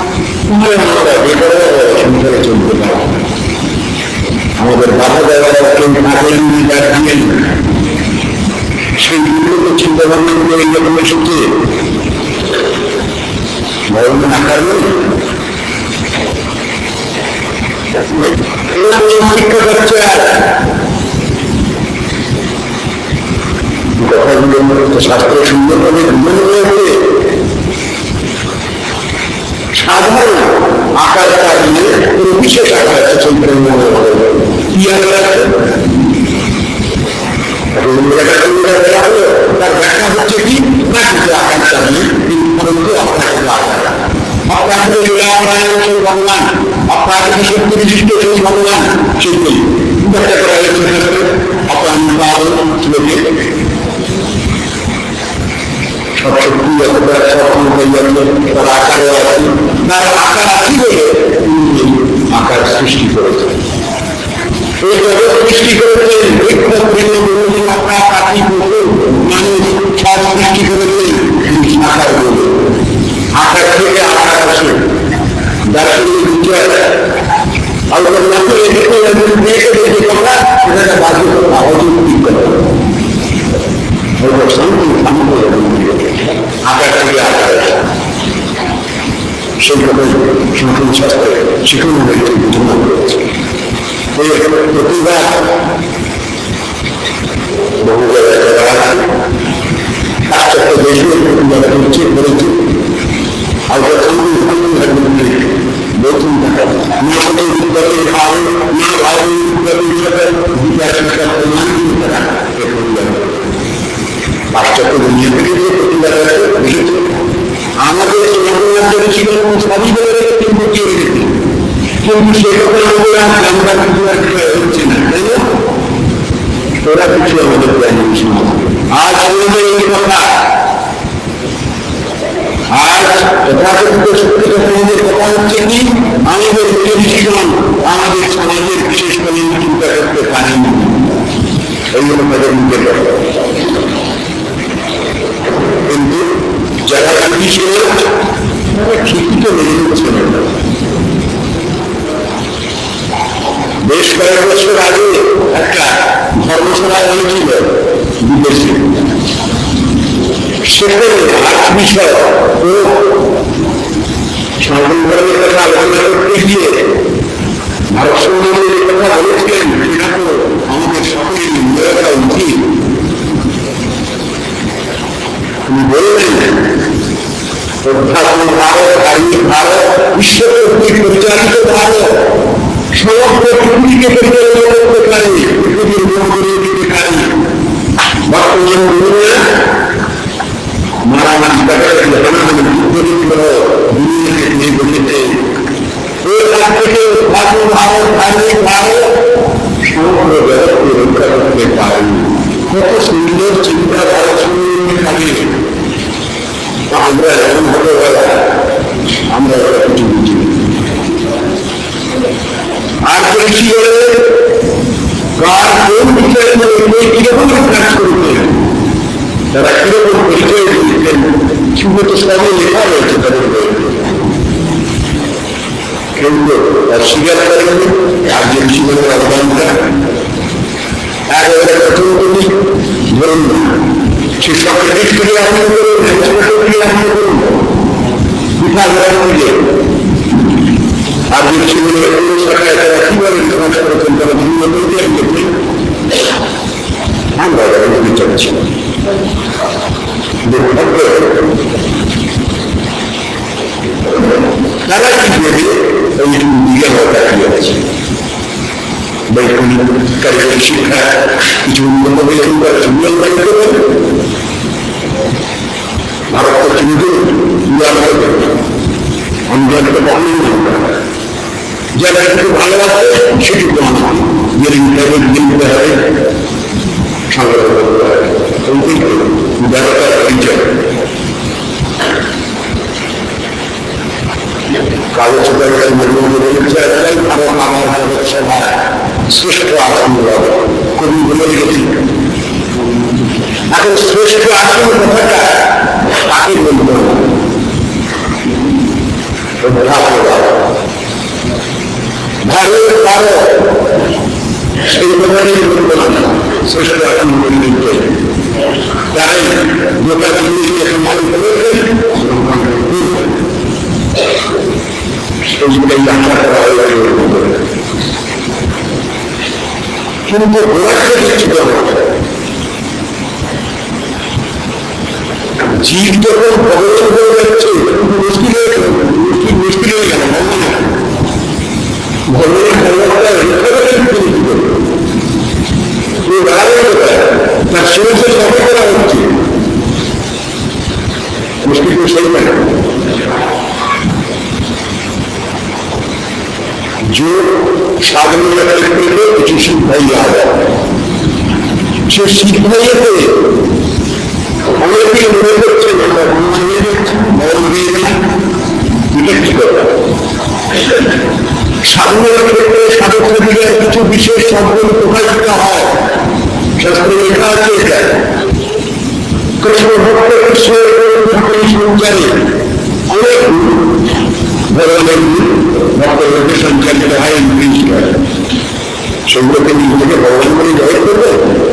S3: সংসারে চলতে পারে, আমাদের বাধা দেওয়া কেউ না করলেন তার দিয়েন সেই বিগত চিন্তা ভাবনা করে এইরকম এসেছে ভগবান আকার নেই শিক্ষা করছে। কথাগুলো শাস্ত্র সুন্দরভাবে মনে হয়েছে সাধারণ আকার কাটিয়ে কোনো বিশেষ আকার আছে চৈতন্য কি আকার আছে তার ব্যাখ্যা হচ্ছে কি না কিছু আকার চালিয়ে কিন্তু আপনাকে ভগবান আপনার শক্তি বিশিষ্ট সেই ভগবান সেইটাই ব্যাখ্যা করা হয়েছে আপনার লোকে সব শক্তি তার আকারে আছে, তার আকার আছে বলে আকার সৃষ্টি করেছে, এই জগৎ সৃষ্টি করেছেন আপনার কাঠি বলে মানুষ সব সৃষ্টি করেছেন আকার বলে, আকার থেকে আকার আসে দার্শনিক বিচার আকার থেকে আকার সেই রকম সংখ্যান শাস্ত্রে সেখানে ঘটনা করেছে। প্রতিবাদ বহু জায়গায় করা আছে, পাশ্চাত্য দেশে প্রতিবাদ করছে করেছে, আর বলছেন না কোনো বিদ্যালয়ের ভাবে না ভাবে বিদ্যা শিক্ষা প্রমাণ পাশ্চাত্য দুনিয়া থেকে যে প্রতিবাদ এসেছে আমাদের সমাজের ছিল সবই বলে রেখেছে বুঝিয়ে রেখেছে, কিন্তু সেরকম আমরা কিছু হচ্ছে না, তাই না? ওরা কিছু আমাদের প্রাণী সমাজ আজ আমাদের এই কথা, আজ যথাযথ সত্যিকার সমাজের কথা হচ্ছে কি আমাদের টেলিভিশন আমাদের সমাজের বিশেষ করে চিন্তা করতে বেশ কয়েক বছর আগে একটা ধর্মসভা হয়েছিল বিদেশে, সেখানে আর্ট বিষয় ও সনাতন ধর্মের কথা আলোচনা করতে গিয়ে ভারত সম্বন্ধে কথা বলেছিলেন, সেটা তো আমাদের সকলের মনে রাখা উচিত। তিনি বললেন, অধ্যাত্ম ভারত, ধার্মিক ভারত, ঈশ্বরকে পরিচালিত ভারত সমগ্র পৃথিবীকে পরিচালনা করতে পারে, পৃথিবীর মন করে দিতে পারে। বর্তমান দুনিয়া মারামারি কাটাকাটি হানাহানি যুদ্ধ দুনিয়াকে নিয়ে বসেছে। এই কাছ থেকে অধ্যাত্ম ভারত, ধার্মিক ভারত সমগ্র জগৎকে রক্ষা করতে পারে। কত সুন্দর চিন্তাধারা শুনে থাকে। আমরা এমন ভাবে আমরা ওরা কিছু বুঝি। আর কৃষি বলে কার কোন বিষয় কিরকম কাজ করবে, তারা কিরকম পরিচয় দিয়েছেন, শুধু তো সবই লেখা রয়েছে তাদের বইতে। কিন্তু অস্বীকার করেন আর যে জীবনের অবদানটা একেবারে প্রথম করি ধরুন, সে সক্রেটিস থেকে আরম্ভ করুন, অ্যারিস্টটল থেকে আরম্ভ করুন, পিথাগোরাস থেকে আর যে জীবনের অন্য শাখায় তারা কিভাবে সমাজ করেছেন, তারা ভিন্ন পরিচয় দিয়েছেন, আমরা জানতে চাচ্ছি। তারা কি করে ওই বিজ্ঞানতা কি আছে, বৈজ্ঞানিক কারিগরি শিক্ষা কিছু উন্নত হয়ে ভারত তো কিন্তু অন্যান্য কখনই যারা একটু ভালোবাসে সেটুকু নিতে হবে, সংগ্রহ করতে হবে, উদারতার পরিচয়। কাগজ শ্রেষ্ঠ আসন কবি বলে গেছি। এখন শ্রেষ্ঠ আসন কথাটা তাকে বলব, ভারত ভারত সেই কথাটাই বলব না, শ্রেষ্ঠ আসন বলতে তাই গোটা দিল্লিকে সম্মানিত করেছেন। কিন্তু ওরাকে দিচ্ছি জীব যখন ভগবান হয়ে যাচ্ছে মুশকিল হয়ে গেল, তার শরীরে সফর করা হচ্ছে, মুশকিল সেই মানে जो साधन কিছু সিদ্ধাই হবে, সে সিদ্ধাইতে অনেকে মনে করছেন সাধনের ক্ষেত্রে সাধক সাধিকার কিছু বিশেষ সম্পর্ক প্রকাশিত হয়। শাস্ত্রে লেখা আছে এটা কৃষ্ণ ভক্ত কৃষ্ণের সঞ্চারে অনেক ভগবানের ভক্তদেরকে সঞ্চালিত হয়, সেগুলোকে নিজ থেকে ভগবান বলে জয় করবে।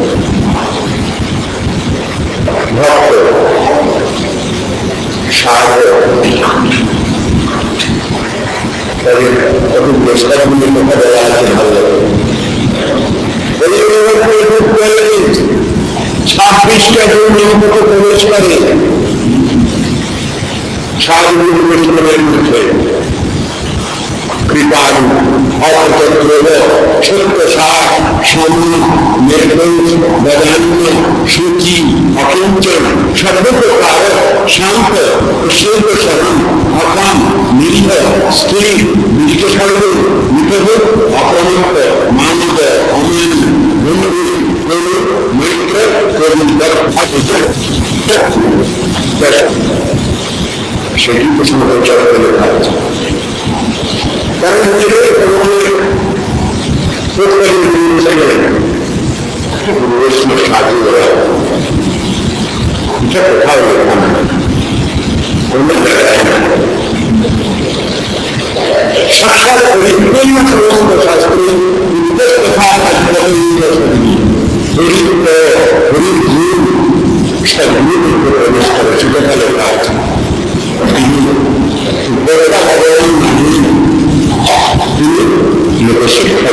S3: ভক্ত তাদের কত চেষ্টাগুলির কথা বলা আছে ভালো লাগে। 26টা জনের মতো প্রবেশ করে সাধুর বৈষ্ণবের মধ্যে কৃপালু অপচন্দ্র সত্য সার সম্মুখ নির্দোষ বেদান্য সূচি অকিঞ্চন সর্বপ্রকার শান্ত শিল্প সরণ অকাম নিরীহ স্থির বিজিত সর্ব নিতবোধ অপ্রমত্ত মানব অমান বন্ধু করু মৈত্র করুন সেটি প্রশ্ন চলতে লেখা আছে। কারণ বৈষ্ণব সাধু এটা কোথাও লেখা না, অন্য জায়গায় না। সাক্ষাৎ হরিপ্রেম সমস্ত শাস্ত্রে উত্তর কথা হরির গুণ সদ্গুণ প্রবেশ করে সেটা লেখা আছে। তিনি লোকশিক্ষা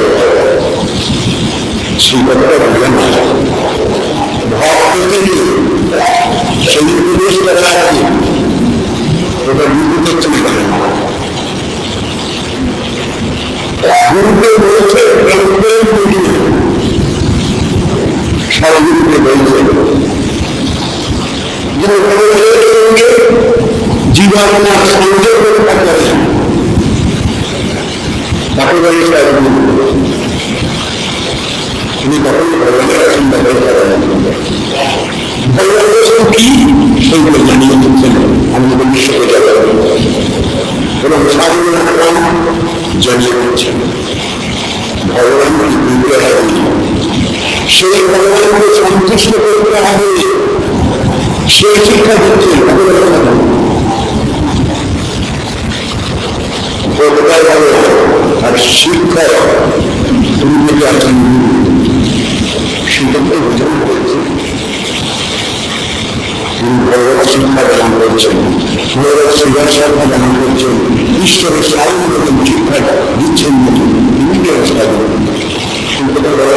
S3: সেই কথাটা বুঝলেন না। ভক্তকে সেই উপদেশ করা আছে ওটা বিদ্যুৎ হচ্ছে না। গুরুকে বলছে সদ্গুরুকে বলছে জীবনের সংযোগ রক্ষা করে তাকে বলে তিনি কখনই ভগবানের চিন্তা করে করেন ভগবান কি সেইগুলো জানিয়ে দিচ্ছেন আমাদের বিশ্বকে যাবেন এবং সাধনার নাম জানিয়ে দিচ্ছেন ভগবানকে দিতে হবে। সেই ভগবানকে সন্তুষ্ট করতে হবে সেই শিক্ষা দিচ্ছেন। আর শিক্ষা তুমি যদি আছেন সেটাকে বোঝানো হয়েছে তিনি ভগবত শিক্ষা দান করছেন, ভগবত শিক্ষা দান করছেন, ঈশ্বরের সাধারণ রকম শিক্ষা দিচ্ছেন তিনি ব্যবস্থা করেন। কিন্তু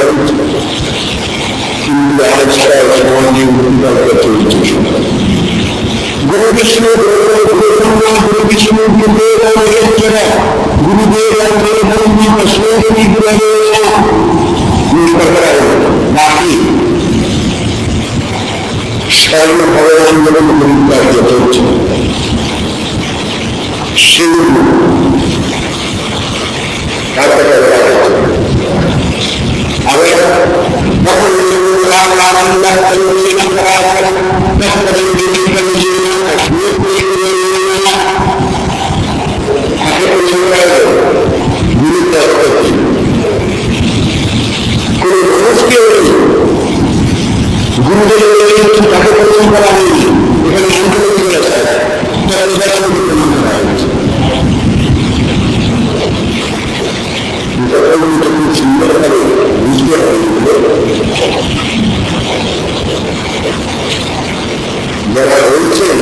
S3: আজকাল সমাজে উন্নতি চলছে গুরু বিষ্ণু গুরু বিষ্ণু গুরুদেব বাকি স্বর্ণ ভগবান এবং গুরুত্ব চলছে সেগুলো গুরুদেবের তাকে প্রদান করা হয়নি। এখানে অন্তর্গত আছে খুব সুন্দরভাবে বুঝতে হবে। যারা বলছেন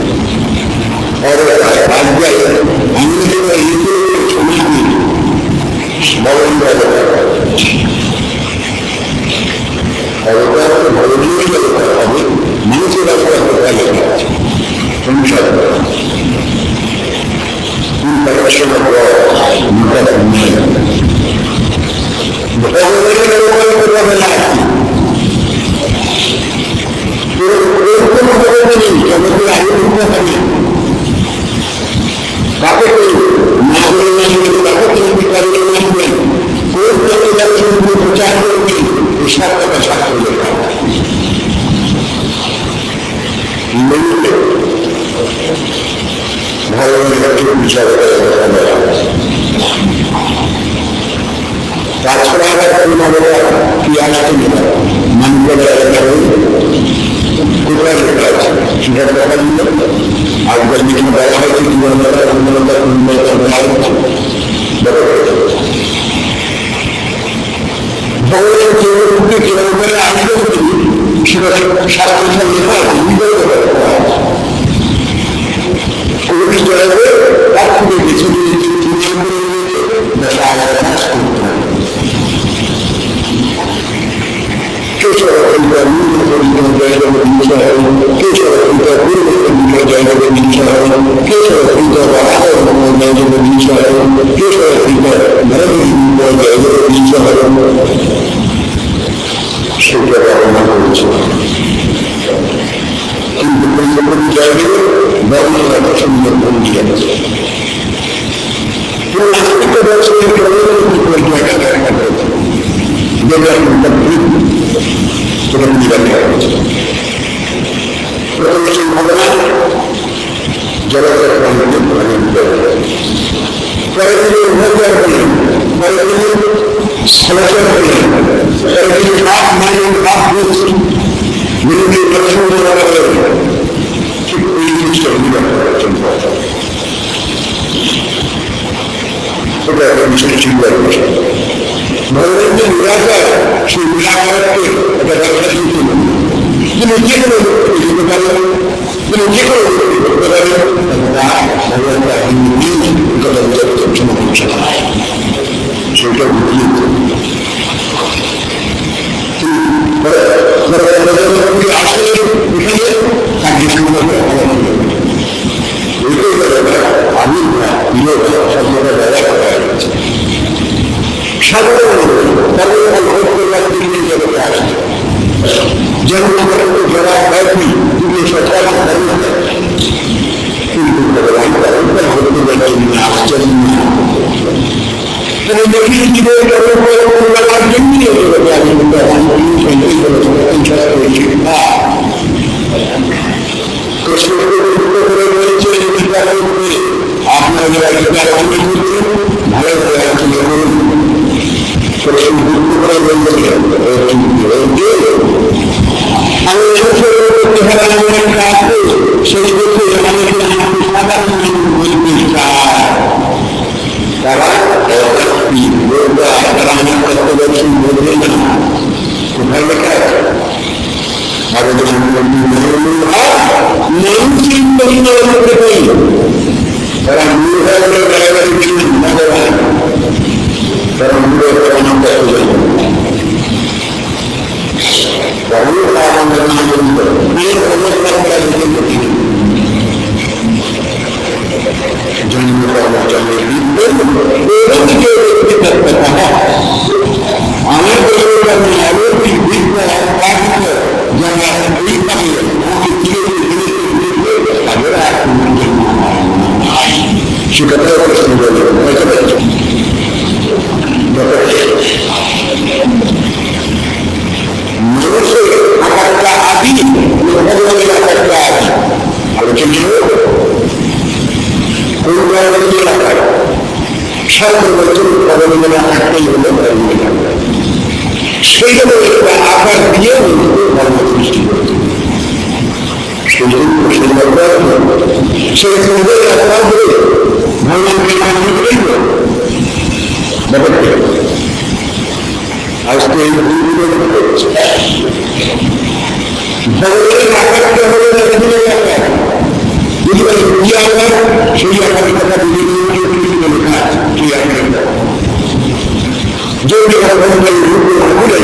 S3: মানুষের সংসার প্রচার করবেন সব কথা শাস্ত্র লেখা ভগবানের কাছে বিচার তাছাড়া কি আসতে মানুষের কোথায় লেখা আছে সেটা দেখা দিল। আজকাল যেখানে দেখা হয়েছে ভগবানের কেউ কিভাবে আসতে সেটা সারা বছর লেখা আছে তার থেকে বেছে সেটা বর্ণনা করেছে। কিন্তু জায়গায় বর্ণনা সুন্দর ভঙ্গি আছে। সেটা একটা বিশেষ চিন্তার বিষয়। ভগবান যে নিরাকার, সেই নিরাকারকে একটা ব্যাখ্যা দিতে হবে। তিনি যে কোনো ব্যক্তি দিতে পারেন, তিনি যে কোনো ব্যক্তি করতে পারেন, ভগবানটা কথা বোঝাতে সমস্যা নয়, সেটা বুঝিয়ে আসলে এখানে কার্য সম্পর্কে আমি সর্বদা ব্যবহার করা হয়েছে সাধারণ যেমন যারা ব্যক্তি তিনি সরকার কিন্তু আশ্চর্য দেখি আপনারা ভালো সেই দেখে তারা আমার করতে বলছেন বলবে না কোথায় লেখা আছে তারা মূল হয়ে গেলে গাড়ি তারা মূল আমার করতে জন্ম কর্মচারী আমি সেটা প্রশ্ন বলবো মানুষের আকারটা আদি ভগবানের আকারটা আদি আলোচনা কোন ধরনের আকার সর্ববচন ভগবানের আকারটাই হল ভগবানের আকার সেই জন্য একটা আকার দিয়ে ধর্ম সৃষ্টি করতে সেই সুন্দর আকার ধরে ভগবানকে মান্য করিব ব্যাপারটা আজকে এই ভূমিগুলো করছে ভগবানের আকারটা হল ভগবানের আকার যদি বলে কি আকার সেই আকারের কথা লেখা সেই আকারের जो भी भगवान रूप भगवान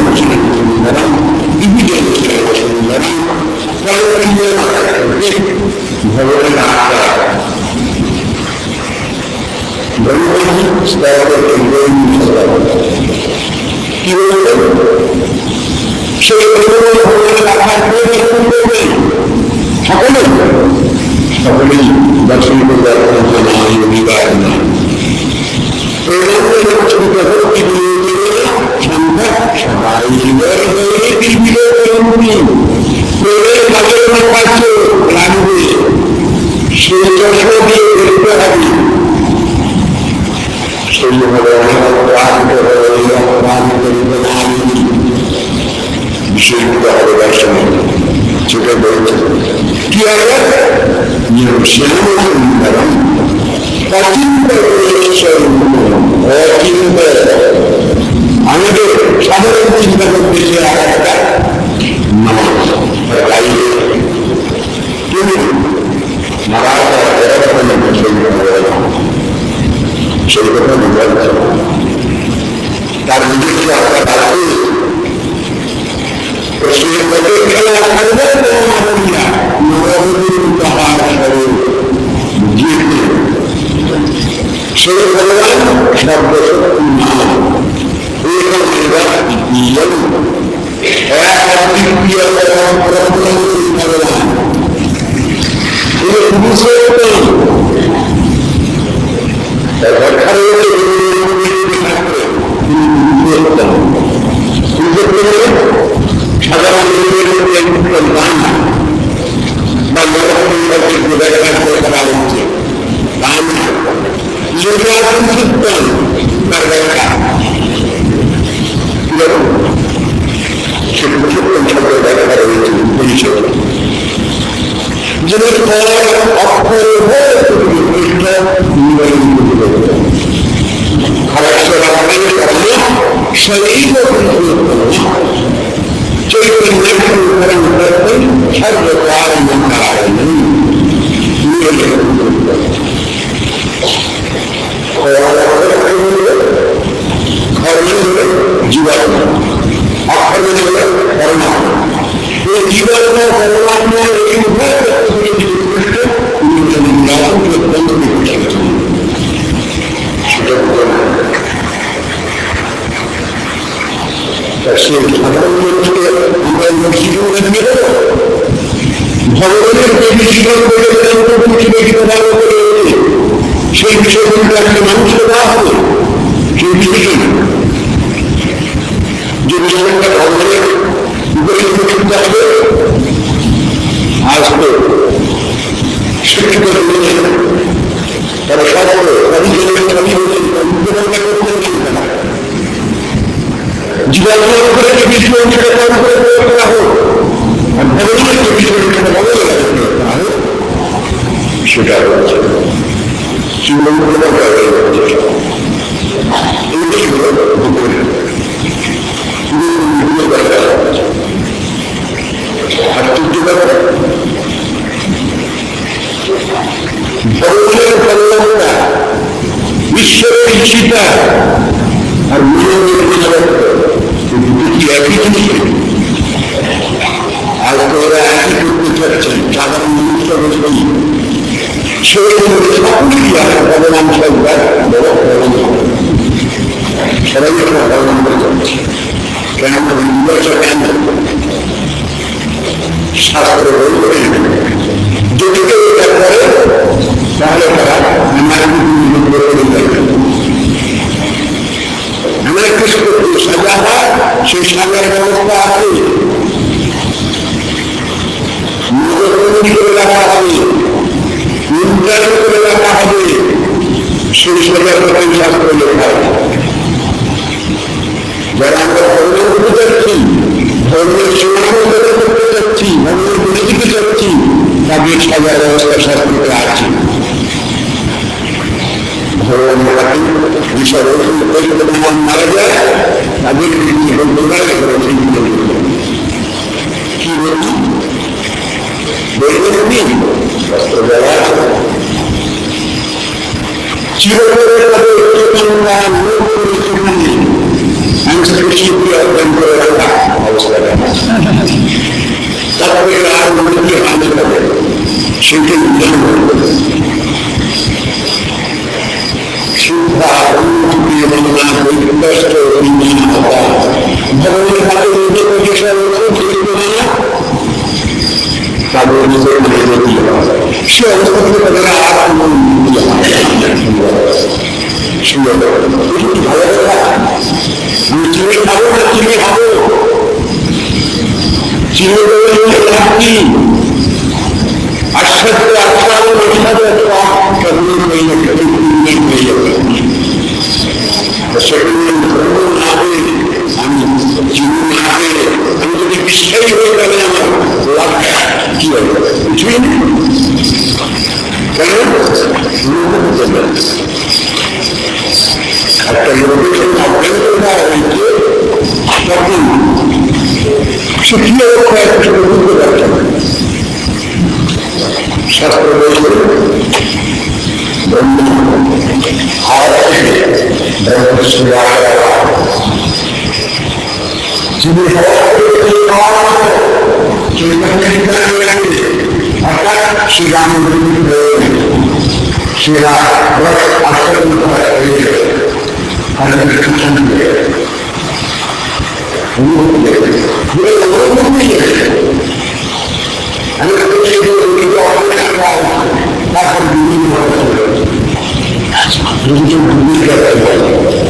S3: সকলেই দর্শন করতে বিষয়ভূত হবে দর্শনে সেটা বলছে কি হবে আমাদের সাধারণ চিন্তা করতে যে আকারটা সেই কথা বোঝাচ্ছে তার নিজস্ব আকার আছে সেই ভগবান সর্বশক্তি মান সাধারণ গান বা করা হচ্ছে গান তার ব্যাখ্যা অক্ষর शैव चैतन्यं सर्वकारणकारणं जीवात्मा अक्षर परमात्मा ये जीवात्मा परमात्मा एक ভগবানের প্রতি জীবন করে সেই বিষয়গুলো একটা মানুষকে দেওয়া হবে সেই বিষয় যে বিষয়টা ভগবানের উপরে করতে হবে আজ তো শিক্ষিত তারা সকলে জীবাত্মার উপরে যে বিষয় সেটা তার উপরে প্রয়োগ করা হোক আর ভগবানের যে বিষয় সেটা ভগবানের কাছে প্রয়োগ করা হোক সেটা হচ্ছে এই বিষয়গুলো উপরে আর তৃতীয় ব্যাপার ভগবানের কল্যাণটা ঈশ্বরের ইচ্ছিতা আর দুটো কি একই জিনিস আজ তো ওরা একই করতে চাচ্ছেন সাধারণ মানুষরা বলছেন সেই সকলই আছে ভগবান সরকার বড় সবাই ভগবান করে যাচ্ছে কেন কেন শাস্ত্র বলতে যদি কেউ এটা করে তাহলে তারা আমার কিছু সাজা হয় সেই সাজার ব্যবস্থা আছে করে রাখা হবে করে রাখা হবে সেই সাজার কথাই শাস্ত্র লেখা যারা আমরা ধর্মের করতে চাচ্ছি ধর্মের সংশোধন করতে চাচ্ছি ধর্মের বলে দিতে চাচ্ছি তাদের সাজার ব্যবস্থা শাস্ত্রতে আছে ভগবান মারা যায় তাদের কি বলছি বলবেন চিরতরে তাদের চেতনা লোক করে চেতনা সংস্কৃতি অর্জন করে রাখা অবস্থাটা তারপরে আর উন্নতি আনতে হবে সেটাই উদাহরণ শুদ্ধা উন্নতি এবং না বৈকষ্ট ভগবানের হাতে নিজের বিষয় তাদের নিজের সে অবস্থা থেকে তাদের আর সুন্দর ভালো কথা আমি চিনে খাবো না চিনে খাবো চিনে রাখি আশ্বাদে আশ্বাদ আশ্বাদে কেমন হয়ে যাবে সেগুলো ধর্ম না হয়ে আমি জীবন না হয়ে আমি যদি বিশ্বাসী হয়ে গেলে আমার লাভ কি হবে কিছুই নেই কেন একটা লোকের অজ্ঞান হয়েছে তখন সে কি অবস্থা বুঝতে পারছে না শাস্ত্র বলছে ব্রহ্ম অর্থাৎ শ্রীরাম শ্রীরা আশ্চর্য তারপর